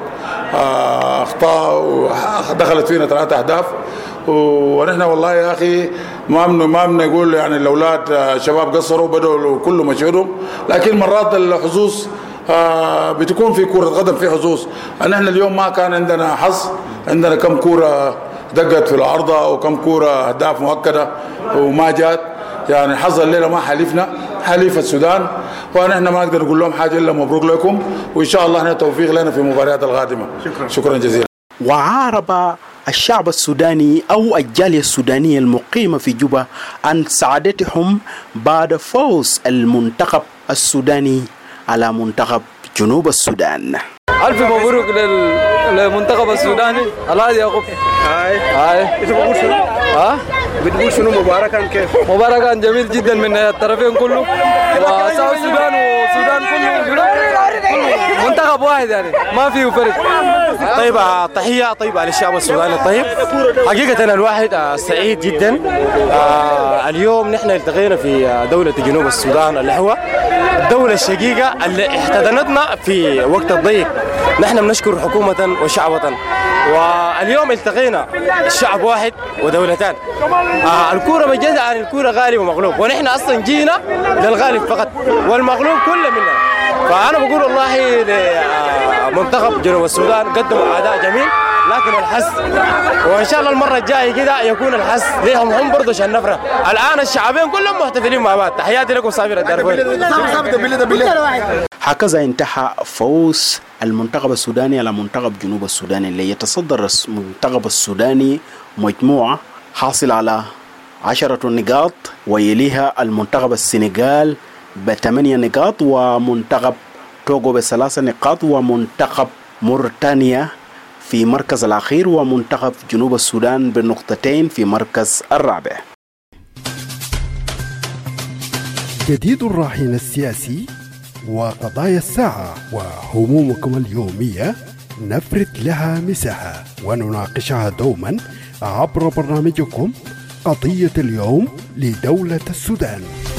اخطاء ودخلت فينا 3 أهداف. ونحن والله يا اخي ما بنقول يعني الاولاد شباب قصروا بدوا كل مجهودهم، لكن مرات الحظوظ بتكون في كرة قدم في حظوظ. نحن اليوم ما كان عندنا حظ، عندنا كم كرة دقت في العارضة وكم كرة أهداف مؤكدة وما جات. يعني حظ الليلة ما حلفنا، حليف السودان، ونحن ما نقدر نقول لهم حاجة إلا مبروك لكم، وإن شاء الله هنا توفيق لنا في المباريات القادمة. شكرا جزيلا. وعارب الشعب السوداني أو الجالية السودانية المقيمة في جوبا عن سعادتهم بعد فوز المنتخب السوداني على منتخب جنوب السودان. ألف مبروك للمنتخب السوداني. الله يعقوب. هاي انت بتقول شنو؟ بتقول شنو؟ مباراة كان كيف؟ مباراة كان جميل جدا من الطرفين كله، وساوث السودان والسودان كله منتخب واحد، يعني ما فيه فرق. طيب تحية طيبة للشعب السوداني الطيب. حقيقة الواحد سعيد جدا. اليوم نحن التقينا في دولة جنوب السودان اللي هو الدولة الشقيقة اللي احتضنتنا في وقت الضيق. نحن بنشكر حكومة وشعبا، واليوم التقينا الشعب واحد ودولتان. الكورة بجد عن الكورة غالب ومغلوب، ونحن أصلا جينا للغالب فقط والمغلوب كله منا. فأنا بقول والله لمنتخب جنوب السودان قدموا أداء جميل، لكن الحظ، وإن شاء الله المرة الجاية كده يكون الحظ ليهم هم برضه عشان نفرح. الآن الشعبين كلهم محتفلين مع بعض. تحياتي لكم صابر الدارفوري. هكذا انتهى فوز المنتخب السوداني على منتخب جنوب السودان، اللي يتصدر المنتخب السوداني مجموعة حاصل على 10 نقاط، ويليها المنتخب السنغال ب8 نقاط، ومنتخب توغو ب3 نقاط، ومنتخب موريتانيا في مركز الأخير، ومنتخب جنوب السودان بنقطتين في مركز الرابع. جديد الراهن السياسي وقضايا الساعة وهمومكم اليومية نفرد لها مساحة ونناقشها دوما عبر برنامجكم قضية اليوم لدولة السودان.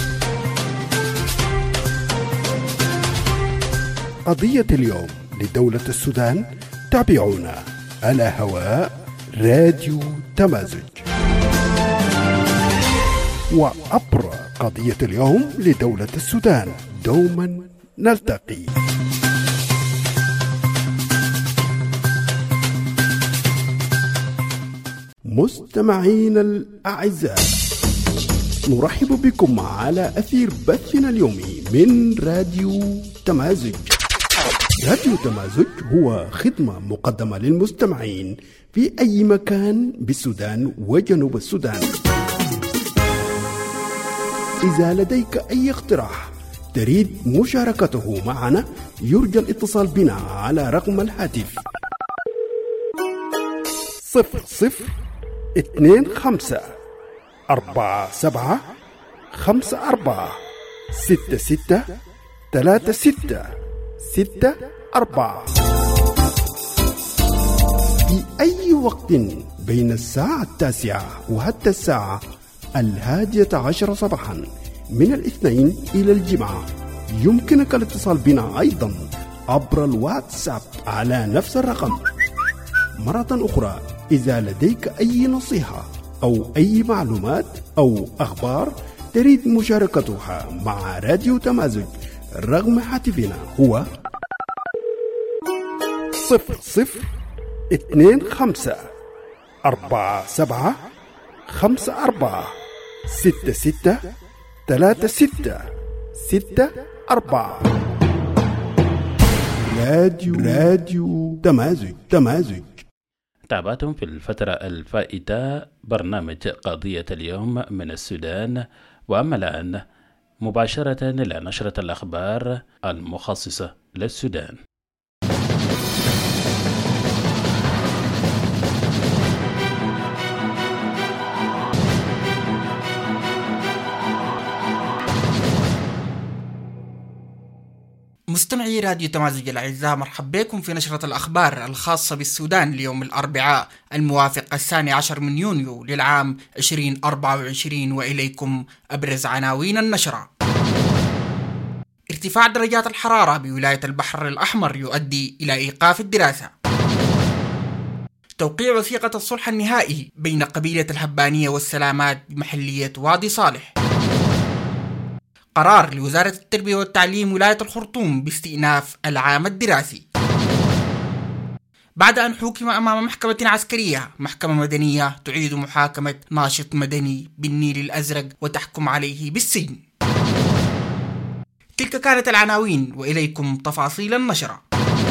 قضية اليوم لدولة السودان، تابعونا على هواء راديو تمازج. وعبر قضية اليوم لدولة السودان. دوما نلتقي. مستمعين الأعزاء، نرحب بكم على أثير بثنا اليومي من راديو تمازج. راديو تمازج هو خدمة مقدمة للمستمعين في أي مكان بالسودان وجنوب السودان. إذا لديك أي اقتراح تريد مشاركته معنا، يرجى الاتصال بنا على رقم الهاتف 00-25-47-56-36-4. في أي وقت بين الساعة 9 وحتى الساعة 11 صباحا من الاثنين إلى الجمعة يمكنك الاتصال بنا أيضا عبر الواتساب على نفس الرقم. مرة أخرى، إذا لديك أي نصيحة أو أي معلومات أو أخبار تريد مشاركتها مع راديو تمازج، رقم هاتفنا هو 00-25-47-56-36-4. راديو تمازج. تابعتم في الفترة الفائتة برنامج قضية اليوم من السودان، وأما الآن مباشرة إلى نشرة الأخبار المخصصة للسودان. مستمعي راديو تمازج الأعزاء، مرحبا بكم في نشرة الأخبار الخاصة بالسودان ليوم الأربعاء الموافق 12 من يونيو للعام 2024، وإليكم أبرز عناوين النشرة. ارتفاع درجات الحرارة بولاية البحر الأحمر يؤدي إلى إيقاف الدراسة. توقيع وثيقة الصلح النهائي بين قبيلة الهبانية والسلامات بمحلية وادي صالح. قرار لوزارة التربية والتعليم ولاية الخرطوم باستئناف العام الدراسي. بعد أن حُكم أمام محكمة عسكرية، محكمة مدنية تعيد محاكمة ناشط مدني بالنيل الأزرق وتحكم عليه بالسجن. تلك كانت العناوين، وإليكم تفاصيل النشرة.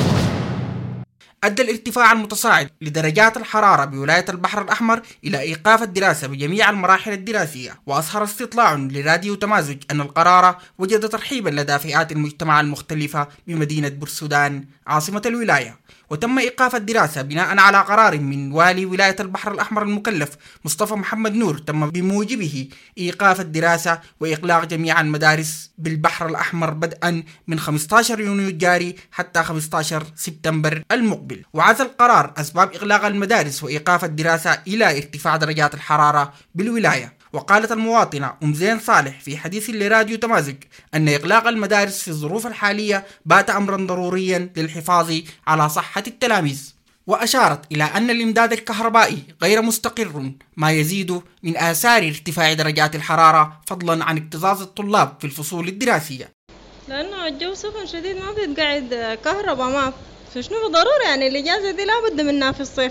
أدى الارتفاع المتصاعد لدرجات الحرارة بولاية البحر الأحمر إلى إيقاف الدراسة بجميع المراحل الدراسية، وأظهر استطلاع لراديو تمازج أن القرار وجد ترحيبا لدى فئات المجتمع المختلفة بمدينة بورسودان عاصمة الولاية. وتم إيقاف الدراسة بناء على قرار من والي ولاية البحر الأحمر المكلف مصطفى محمد نور، تم بموجبه إيقاف الدراسة وإغلاق جميع المدارس بالبحر الأحمر بدءا من 15 يونيو الجاري حتى 15 سبتمبر المقبل. وعزى القرار أسباب إغلاق المدارس وإيقاف الدراسة إلى ارتفاع درجات الحرارة بالولاية. وقالت المواطنة زين صالح في حديث لراديو تمازج أن إغلاق المدارس في الظروف الحالية بات أمرا ضروريا للحفاظ على صحة التلاميذ. وأشارت إلى أن الإمداد الكهربائي غير مستقر، ما يزيد من آثار ارتفاع درجات الحرارة فضلا عن اكتظاظ الطلاب في الفصول الدراسية. لأنه الجو سخن شديد، ما بيتقعد كهرباء، ما فشنو ضروري يعني الإجازة دي لابد منها في الصيف،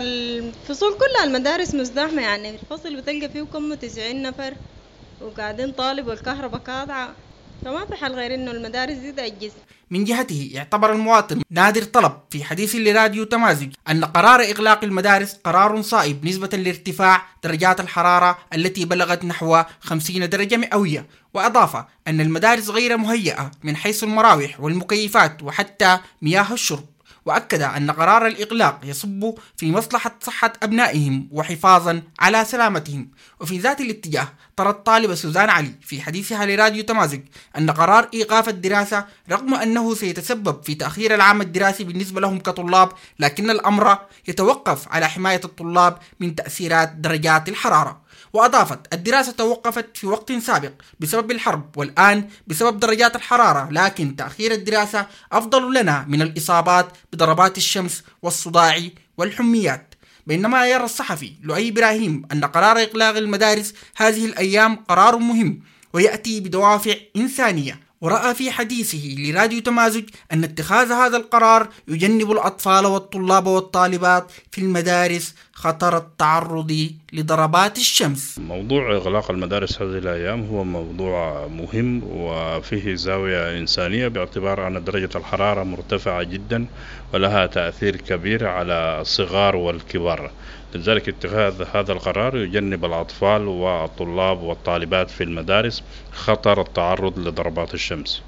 والفصول كلها المدارس مزدحمة، يعني الفصل بتلقى فيه كم 90 نفر وقاعدين طالب والكهرباء قاطعة، فما في حل غير إنه المدارس دي تأجز. من جهته يعتبر المواطن نادر طلب في حديث لراديو تمازج أن قرار إغلاق المدارس قرار صائب نسبة لارتفاع درجات الحرارة التي بلغت نحو 50 درجة مئوية. وأضاف أن المدارس غير مهيئة من حيث المراوح والمكيفات وحتى مياه الشرب. وأكد أن قرار الإغلاق يصب في مصلحة صحة أبنائهم وحفاظا على سلامتهم. وفي ذات الاتجاه ترى الطالبة سوزان علي في حديثها لراديو تمازج أن قرار إيقاف الدراسة رغم أنه سيتسبب في تأخير العام الدراسي بالنسبة لهم كطلاب، لكن الأمر يتوقف على حماية الطلاب من تأثيرات درجات الحرارة. وأضافت الدراسة توقفت في وقت سابق بسبب الحرب، والآن بسبب درجات الحرارة، لكن تأخير الدراسة أفضل لنا من الإصابات بضربات الشمس والصداع والحميات. بينما يرى الصحفي لؤي إبراهيم أن قرار إغلاق المدارس هذه الأيام قرار مهم ويأتي بدوافع إنسانية، ورأى في حديثه لراديو تمازج أن اتخاذ هذا القرار يجنب الأطفال والطلاب والطالبات في المدارس خطر التعرض لضربات الشمس. موضوع إغلاق المدارس هذه الأيام هو موضوع مهم وفيه زاوية إنسانية، باعتبار أن درجة الحرارة مرتفعة جدا ولها تأثير كبير على الصغار والكبار، لذلك اتخاذ هذا القرار يجنب الأطفال والطلاب والطالبات في المدارس خطر التعرض لضربات الشمس.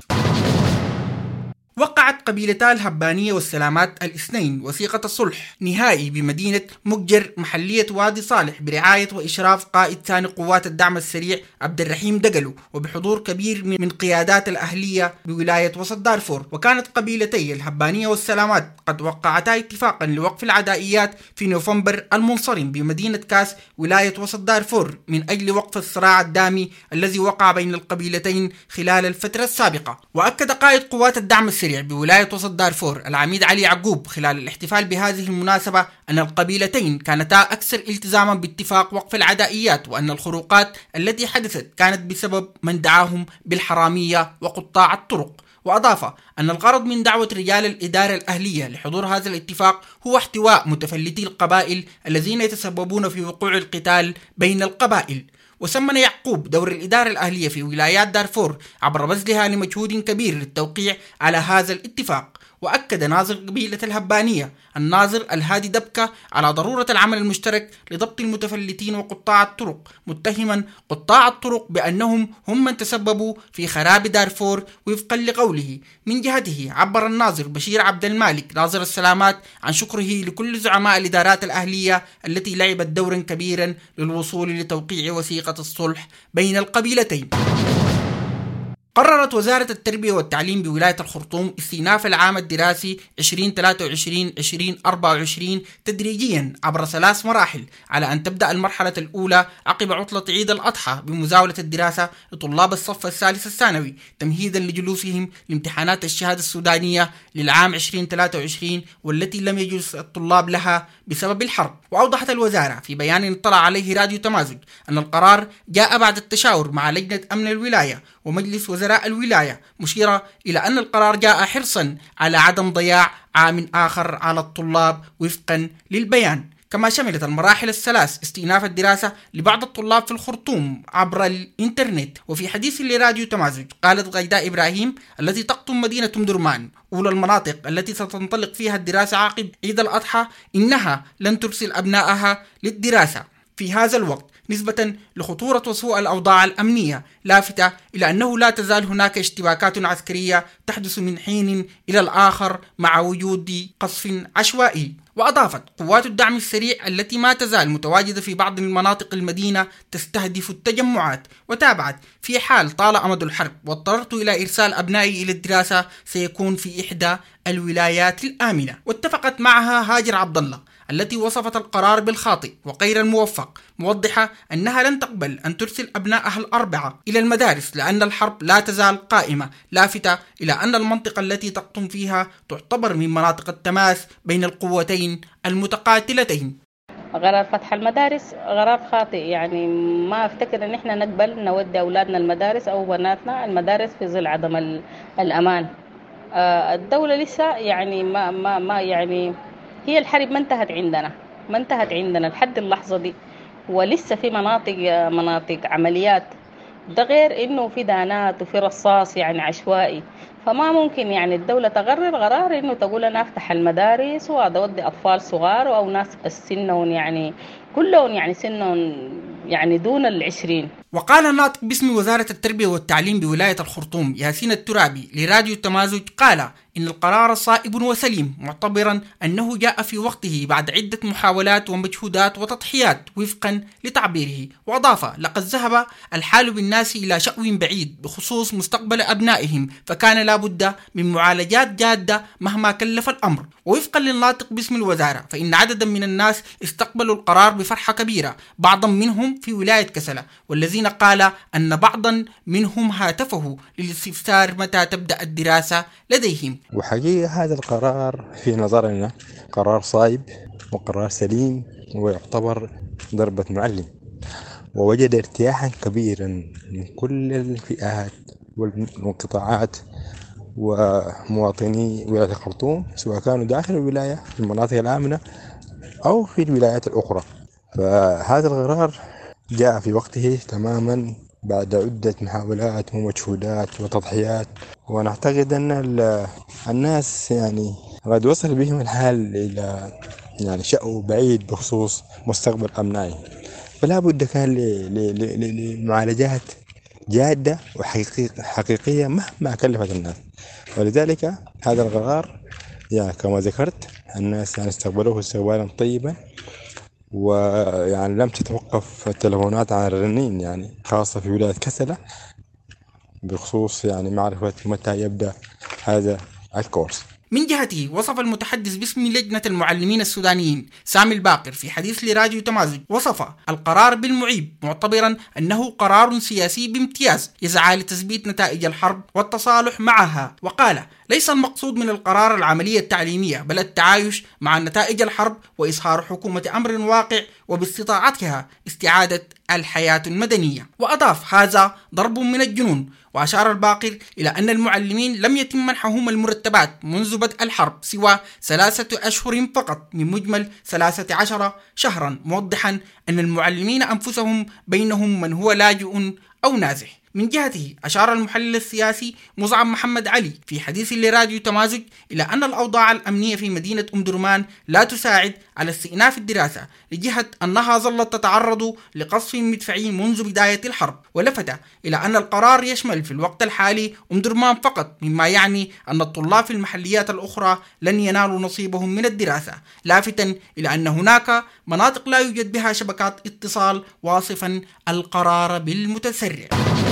وقعت قبيلتا الهبانية والسلامات الاثنين وثيقة صلح نهائي بمدينة مقجر محلية وادي صالح برعاية وإشراف قائد ثاني قوات الدعم السريع عبد الرحيم دقلو وبحضور كبير من قيادات الأهلية بولاية وسط دارفور. وكانت قبيلتي الهبانية والسلامات قد وقعتا اتفاقا لوقف العدائيات في نوفمبر المنصرم بمدينة كاس ولاية وسط دارفور من أجل وقف الصراع الدامي الذي وقع بين القبيلتين خلال الفترة السابقة. وأكد قائد قوات الدعم السريع بولاية وسط دارفور العميد علي يعقوب خلال الاحتفال بهذه المناسبة أن القبيلتين كانتا أكثر التزاما باتفاق وقف العدائيات، وأن الخروقات التي حدثت كانت بسبب من دعاهم بالحرامية وقطاع الطرق. وأضاف أن الغرض من دعوة رجال الإدارة الأهلية لحضور هذا الاتفاق هو احتواء متفلتي القبائل الذين يتسببون في وقوع القتال بين القبائل. وسمن يعقوب دور الإدارة الأهلية في ولايات دارفور عبر بذلها لمجهود كبير للتوقيع على هذا الاتفاق. وأكد ناظر قبيلة الهبانية الناظر الهادي دبكة على ضرورة العمل المشترك لضبط المتفلتين وقطاع الطرق، متهما قطاع الطرق بأنهم هم من تسببوا في خراب دارفور وفقا لقوله. من جهته عبر الناظر بشير عبد المالك ناظر السلامات عن شكره لكل زعماء الإدارات الأهلية التي لعبت دورا كبيرا للوصول لتوقيع وثيقة الصلح بين القبيلتين. قررت وزارة التربية والتعليم بولاية الخرطوم استئناف العام الدراسي 2023-2024 تدريجيا عبر 3 مراحل، على أن تبدأ المرحلة الأولى عقب عطلة عيد الأضحى بمزاولة الدراسة لطلاب الصف الثالث الثانوي تمهيدا لجلوسهم لامتحانات الشهادة السودانية للعام 2023 والتي لم يجلس الطلاب لها بسبب الحرب. وأوضحت الوزارة في بيان اطلع عليه راديو تمازج أن القرار جاء بعد التشاور مع لجنة أمن الولاية ومجلس وزراء الولاية، مشيرة إلى أن القرار جاء حرصا على عدم ضياع عام آخر على الطلاب وفقا للبيان. كما شملت المراحل ال3 استئناف الدراسة لبعض الطلاب في الخرطوم عبر الإنترنت. وفي حديث لراديو تمازج قالت غيداء إبراهيم التي تقطن مدينة درمان أولى المناطق التي ستنطلق فيها الدراسة عقب عيد الأضحى إنها لن ترسل أبنائها للدراسة في هذا الوقت نسبة لخطورة وسوء الأوضاع الأمنية، لافتة إلى أنه لا تزال هناك اشتباكات عسكرية تحدث من حين إلى الآخر مع وجود قصف عشوائي. وأضافت قوات الدعم السريع التي ما تزال متواجدة في بعض المناطق المدينة تستهدف التجمعات. وتابعت في حال طال أمد الحرب واضطررت إلى إرسال أبنائي إلى الدراسة سيكون في إحدى الولايات الآمنة. واتفقت معها هاجر عبد الله التي وصفت القرار بالخاطئ وغير الموفق، موضحة أنها لن تقبل أن ترسل أبنائها الأربعة إلى المدارس لأن الحرب لا تزال قائمة، لافتة إلى أن المنطقة التي تقطن فيها تعتبر من مناطق التماس بين القوتين المتقاتلتين. قرار فتح المدارس قرار خاطئ، يعني ما أفتكر أن احنا نقبل نودي أولادنا المدارس أو بناتنا المدارس في ظل عدم الأمان. الدولة لسه يعني ما يعني هي الحرب ما انتهت عندنا لحد اللحظة دي، ولسه في مناطق عمليات، ده غير انه في دانات وفي رصاص يعني عشوائي. فما ممكن يعني الدولة تقرر قرار انه تقول انا افتح المدارس واودي اطفال صغار او ناس السنون يعني كلهم يعني سنهم يعني دون 20. وقال الناطق باسم وزارة التربية والتعليم بولاية الخرطوم ياسين الترابي لراديو التمازج قال إن القرار صائب وسليم، معتبرا أنه جاء في وقته بعد عدة محاولات ومجهودات وتضحيات وفقا لتعبيره. وأضاف لقد ذهب الحال بالناس إلى شأو بعيد بخصوص مستقبل أبنائهم، فكان لا بد من معالجات جادة مهما كلف الأمر. ووفقا للناطق باسم الوزارة فإن عددا من الناس استقبلوا القرار بفرحة كبيرة، بعضا منهم في ولاية كسلة، والذين قال أن بعضا منهم هاتفه للاستفسار متى تبدأ الدراسة لديهم. وحقيقة هذا القرار في نظرنا قرار صائب وقرار سليم ويعتبر ضربة معلم، ووجد ارتياحا كبيرا من كل الفئات والقطاعات ومواطني ولاية الخرطوم، سواء كانوا داخل الولاية في المناطق الآمنة أو في الولايات الأخرى. فهذا القرار جاء في وقته تماما بعد عدة محاولات ومجهودات وتضحيات، ونعتقد أن الناس يعني قد وصل بهم الحال إلى يعني شأو بعيد بخصوص مستقبل أبنائهم، فلا بد كان لمعالجات جادة وحقيقية مهما كلفت الناس. ولذلك هذا القرار يعني كما ذكرت الناس يعني استقبلوه استقبالا طيبا، ويعني لم تتوقف التلفونات عن الرنين يعني خاصة في ولاية كسلة بخصوص يعني معرفة متى يبدأ هذا الكورس. من جهته وصف المتحدث باسم لجنة المعلمين السودانيين سامي الباقر في حديث لراديو تمازج وصف القرار بالمعيب، معتبرا أنه قرار سياسي بامتياز يسعى لتثبيت نتائج الحرب والتصالح معها، وقال ليس المقصود من القرار العملية التعليمية بل التعايش مع نتائج الحرب وإظهار حكومة أمر واقع وباستطاعتها استعادة الحياة المدنية. وأضاف هذا ضرب من الجنون. وأشار الباقر إلى أن المعلمين لم يتم منحهم المرتبات منذ بدء الحرب سوى 3 أشهر فقط من مجمل 13 شهرا، موضحا أن المعلمين أنفسهم بينهم من هو لاجئ أو نازح. من جهته أشار المحلل السياسي مصعب محمد علي في حديث لراديو تمازج إلى أن الأوضاع الأمنية في مدينة أم درمان لا تساعد على استئناف الدراسة لجهة أنها ظلت تتعرض لقصف مدفعي منذ بداية الحرب، ولفت إلى أن القرار يشمل في الوقت الحالي أم درمان فقط، مما يعني أن الطلاب في المحليات الأخرى لن ينالوا نصيبهم من الدراسة، لافتا إلى أن هناك مناطق لا يوجد بها شبكات اتصال، واصفا القرار بالمتسرع.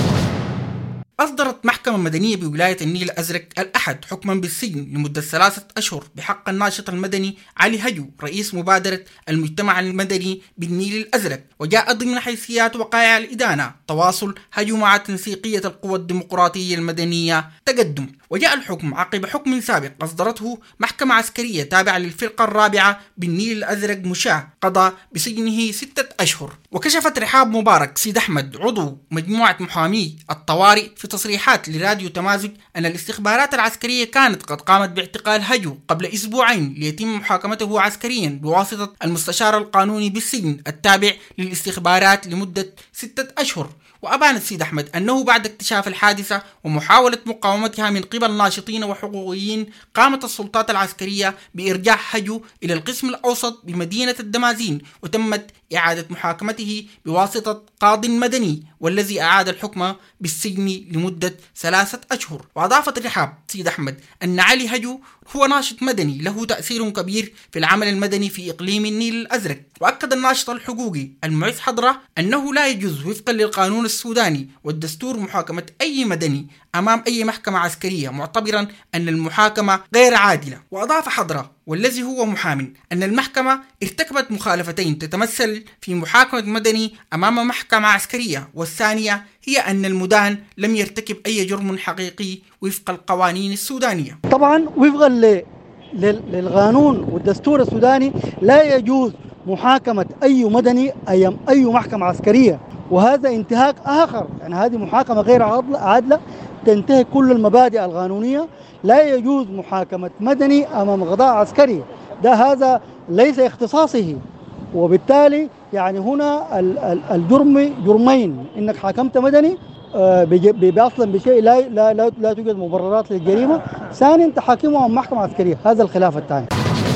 أصدرت محكمة مدنية بولاية النيل الأزرق الأحد حكما بالسجن لمدة 3 أشهر بحق الناشط المدني علي هجو رئيس مبادرة المجتمع المدني بالنيل الأزرق، وجاء ضمن حيثيات وقائع الإدانة تواصل هجو مع تنسيقية القوى الديمقراطية المدنية تقدم. وجاء الحكم عقب حكم سابق أصدرته محكمة عسكرية تابعة للفرقة الرابعة بالنيل الأزرق مشاة قضى بسجنه 6 أشهر. وكشفت رحاب مبارك سيد أحمد عضو مجموعة محامي الطوارئ في تصريحات لراديو تمازج أن الاستخبارات العسكرية كانت قد قامت باعتقال هجو قبل 2 أسبوعين ليتم محاكمته عسكريا بواسطة المستشار القانوني بالسجن التابع للاستخبارات لمدة 6 أشهر. وأبانت سيد أحمد أنه بعد اكتشاف الحادثة ومحاولة مقاومتها من قبل ناشطين وحقوقيين قامت السلطات العسكرية بإرجاع هجو إلى القسم الأوسط بمدينة الدمازين، وتمت إعادة محاكمته بواسطة قاض مدني والذي أعاد الحكم بالسجن لمدة 3 أشهر. وأضافت رحاب سيد أحمد أن علي هجو هو ناشط مدني له تأثير كبير في العمل المدني في إقليم النيل الأزرق. وأكد الناشط الحقوقي المعز حضرة أنه لا يجوز وفقا للقانون السوداني والدستور محاكمة أي مدني أمام أي محكمة عسكرية، معتبرا أن المحاكمة غير عادلة. وأضاف حضرة والذي هو محام أن المحكمة ارتكبت مخالفتين تتمثل في محاكمة مدني أمام محكمة عسكرية، والثانية هي أن المدان لم يرتكب أي جرم حقيقي وفق القوانين السودانية. طبعا وفقا للقانون والدستور السوداني لا يجوز محاكمة أي مدني أيام أي محكمة عسكرية، وهذا انتهاك آخر، يعني هذه محاكمة غير عادلة تنتهك كل المبادئ القانونية. لا يجوز محاكمة مدني أمام قضاء عسكري، هذا ليس اختصاصه، وبالتالي يعني هنا الجرم جرمين، إنك حاكمت مدني أصلا بشيء لا توجد مبررات للجريمة، ثانيا تحاكمه أمام محكمة عسكرية، هذا الخلاف الثاني.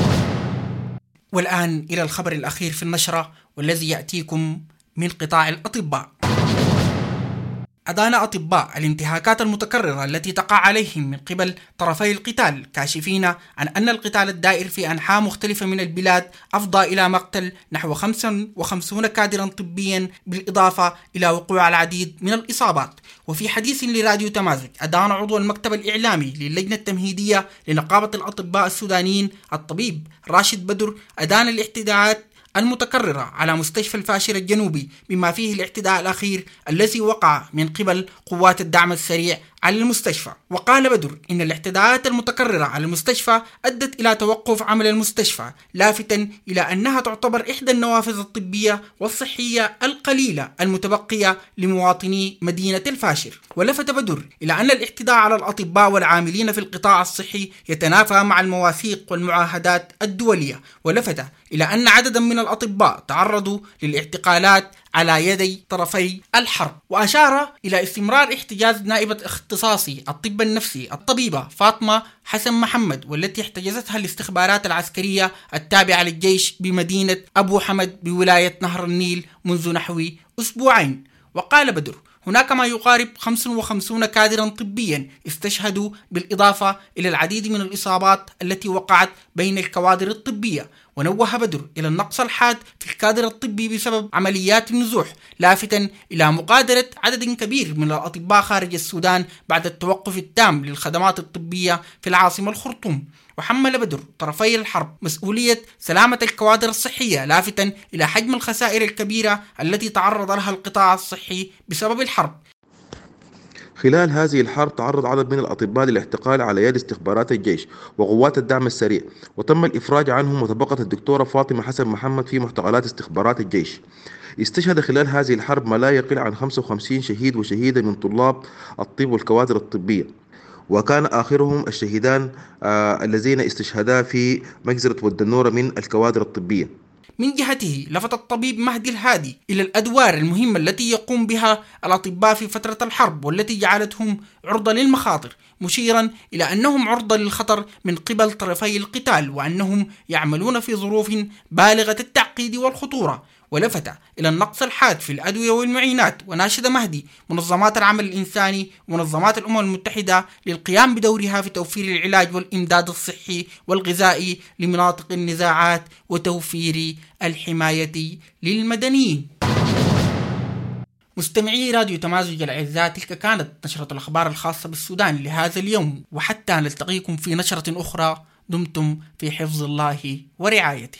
والآن إلى الخبر الأخير في النشرة والذي يأتيكم من قطاع الأطباء. أدان أطباء الانتهاكات المتكررة التي تقع عليهم من قبل طرفي القتال، كاشفين عن أن القتال الدائر في أنحاء مختلفة من البلاد أفضى إلى مقتل نحو 55 كادرا طبيا، بالإضافة إلى وقوع العديد من الإصابات. وفي حديث لراديو تمازج أدان عضو المكتب الإعلامي للجنة التمهيدية لنقابة الأطباء السودانيين الطبيب راشد بدر أدان الاعتداءات المتكررة على مستشفى الفاشر الجنوبي، بما فيه الاعتداء الأخير الذي وقع من قبل قوات الدعم السريع على المستشفى. وقال بدر إن الاعتداءات المتكررة على المستشفى أدت إلى توقف عمل المستشفى، لافتاً إلى أنها تعتبر إحدى النوافذ الطبية والصحية القليلة المتبقية لمواطني مدينة الفاشر. ولفت بدر إلى أن الاعتداء على الأطباء والعاملين في القطاع الصحي يتنافى مع المواثيق والمعاهدات الدولية، ولفت إلى أن عددا من الأطباء تعرضوا للاعتقالات على يدي طرفي الحرب. وأشار إلى استمرار احتجاز نائبة اختصاصي الطب النفسي الطبيبة فاطمة حسن محمد، والتي احتجزتها الاستخبارات العسكرية التابعة للجيش بمدينة أبو حمد بولاية نهر النيل منذ نحو أسبوعين. وقال بدر هناك ما يقارب 55 كادرا طبيا استشهدوا، بالإضافة إلى العديد من الإصابات التي وقعت بين الكوادر الطبية. ونوه بدر إلى النقص الحاد في الكادر الطبي بسبب عمليات النزوح، لافتا إلى مغادرة عدد كبير من الأطباء خارج السودان بعد التوقف التام للخدمات الطبية في العاصمة الخرطوم. وحمل بدر طرفي الحرب مسؤولية سلامة الكوادر الصحية، لافتا إلى حجم الخسائر الكبيرة التي تعرض لها القطاع الصحي بسبب الحرب. خلال هذه الحرب تعرض عدد من الأطباء للاعتقال على يد استخبارات الجيش وقوات الدعم السريع، وتم الإفراج عنهم، وتبقت الدكتورة فاطمة حسن محمد في معتقلات استخبارات الجيش. استشهد خلال هذه الحرب ما لا يقل عن 55 شهيد وشهيدة من طلاب الطب والكوادر الطبية، وكان آخرهم الشهيدان الذين استشهدا في مجزرة ودنورة من الكوادر الطبية. من جهته لفت الطبيب مهدي الهادي إلى الأدوار المهمة التي يقوم بها الأطباء في فترة الحرب والتي جعلتهم عرضة للمخاطر، مشيرا إلى أنهم عرضة للخطر من قبل طرفي القتال، وأنهم يعملون في ظروف بالغة التعقيد والخطورة. ولفت إلى النقص الحاد في الأدوية والمعينات، وناشد مهدي منظمات العمل الإنساني ومنظمات الأمم المتحدة للقيام بدورها في توفير العلاج والإمداد الصحي والغذائي لمناطق النزاعات وتوفير الحماية للمدنيين. مستمعي راديو تمازج الأعزاء، تلك كانت نشرة الأخبار الخاصة بالسودان لهذا اليوم، وحتى نلتقيكم في نشرة أخرى دمتم في حفظ الله ورعايته.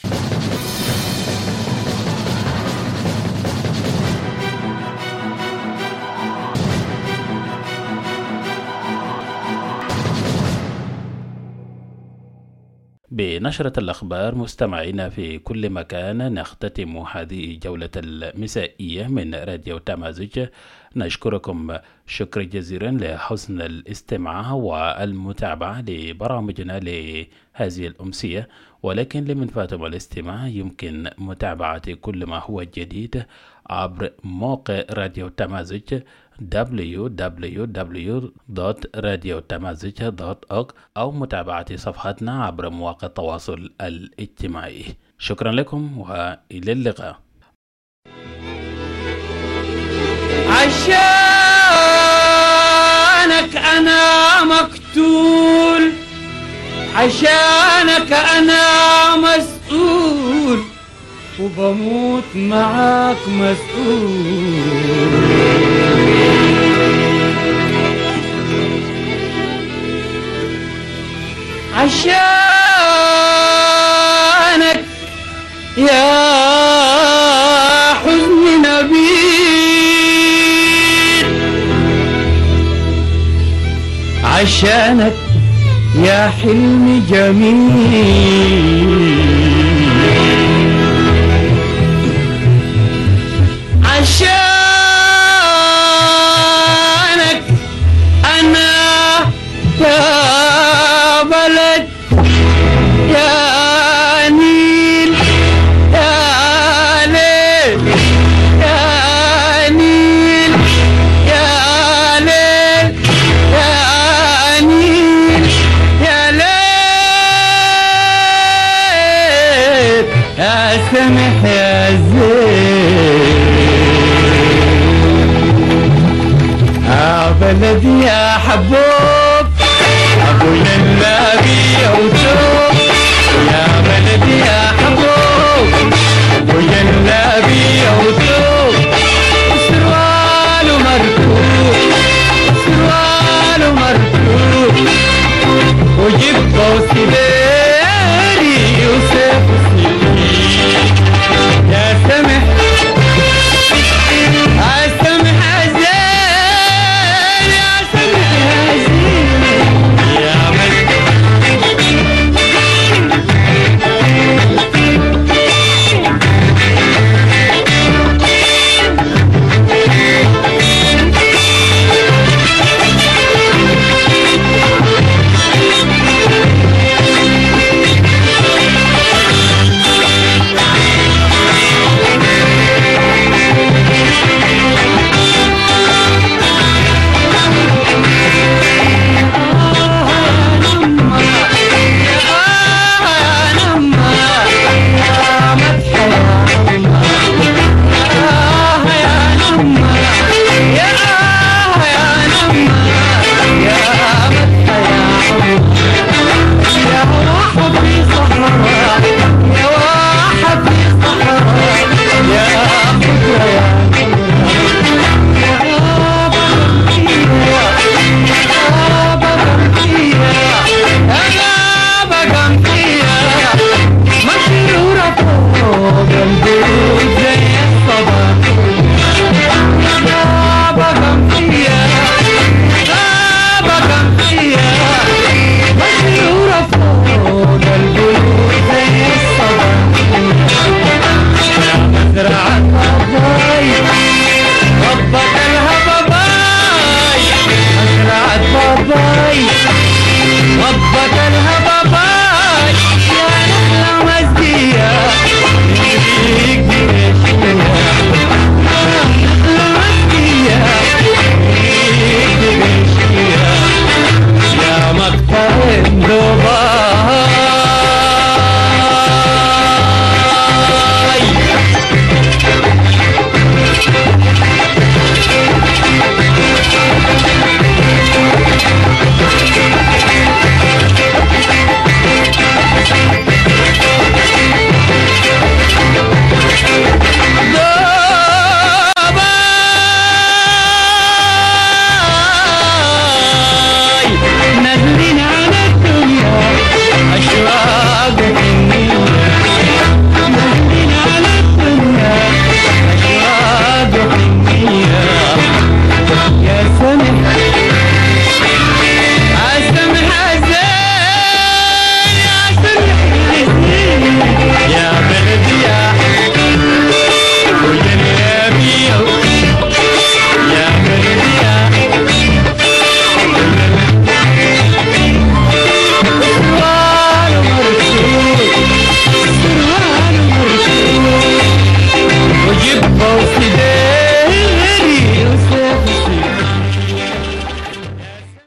بنشرة الأخبار مستمعينا في كل مكان، نختتم هذه جولة المسائية من راديو تمازج. نشكركم شكرا جزيلا لحسن الاستماع والمتابعة لبرامجنا لهذه الأمسية، ولكن لمن فاتم الاستماع يمكن متابعة كل ما هو جديد عبر موقع راديو تمازج www.radiotamazig.org أو متابعة صفحتنا عبر مواقع التواصل الاجتماعي. شكرا لكم وإلى اللقاء. عشانك أنا مقتول، عشانك أنا مسؤول، وبموت معاك مسؤول. عشانك يا حزن نبيل، عشانك يا حلم جميل، عشانك أنا يا بلد يا نيل يا ليل يا نيل يا ليل يا نيل يا ليل يا سمح يا زين يا بلدي يا حبوب أبويا النبي وتوب، يا بلدي يا حبوب أبويا النبي وتوب، سروال مركوب سروال مركوب وجبه وسيدي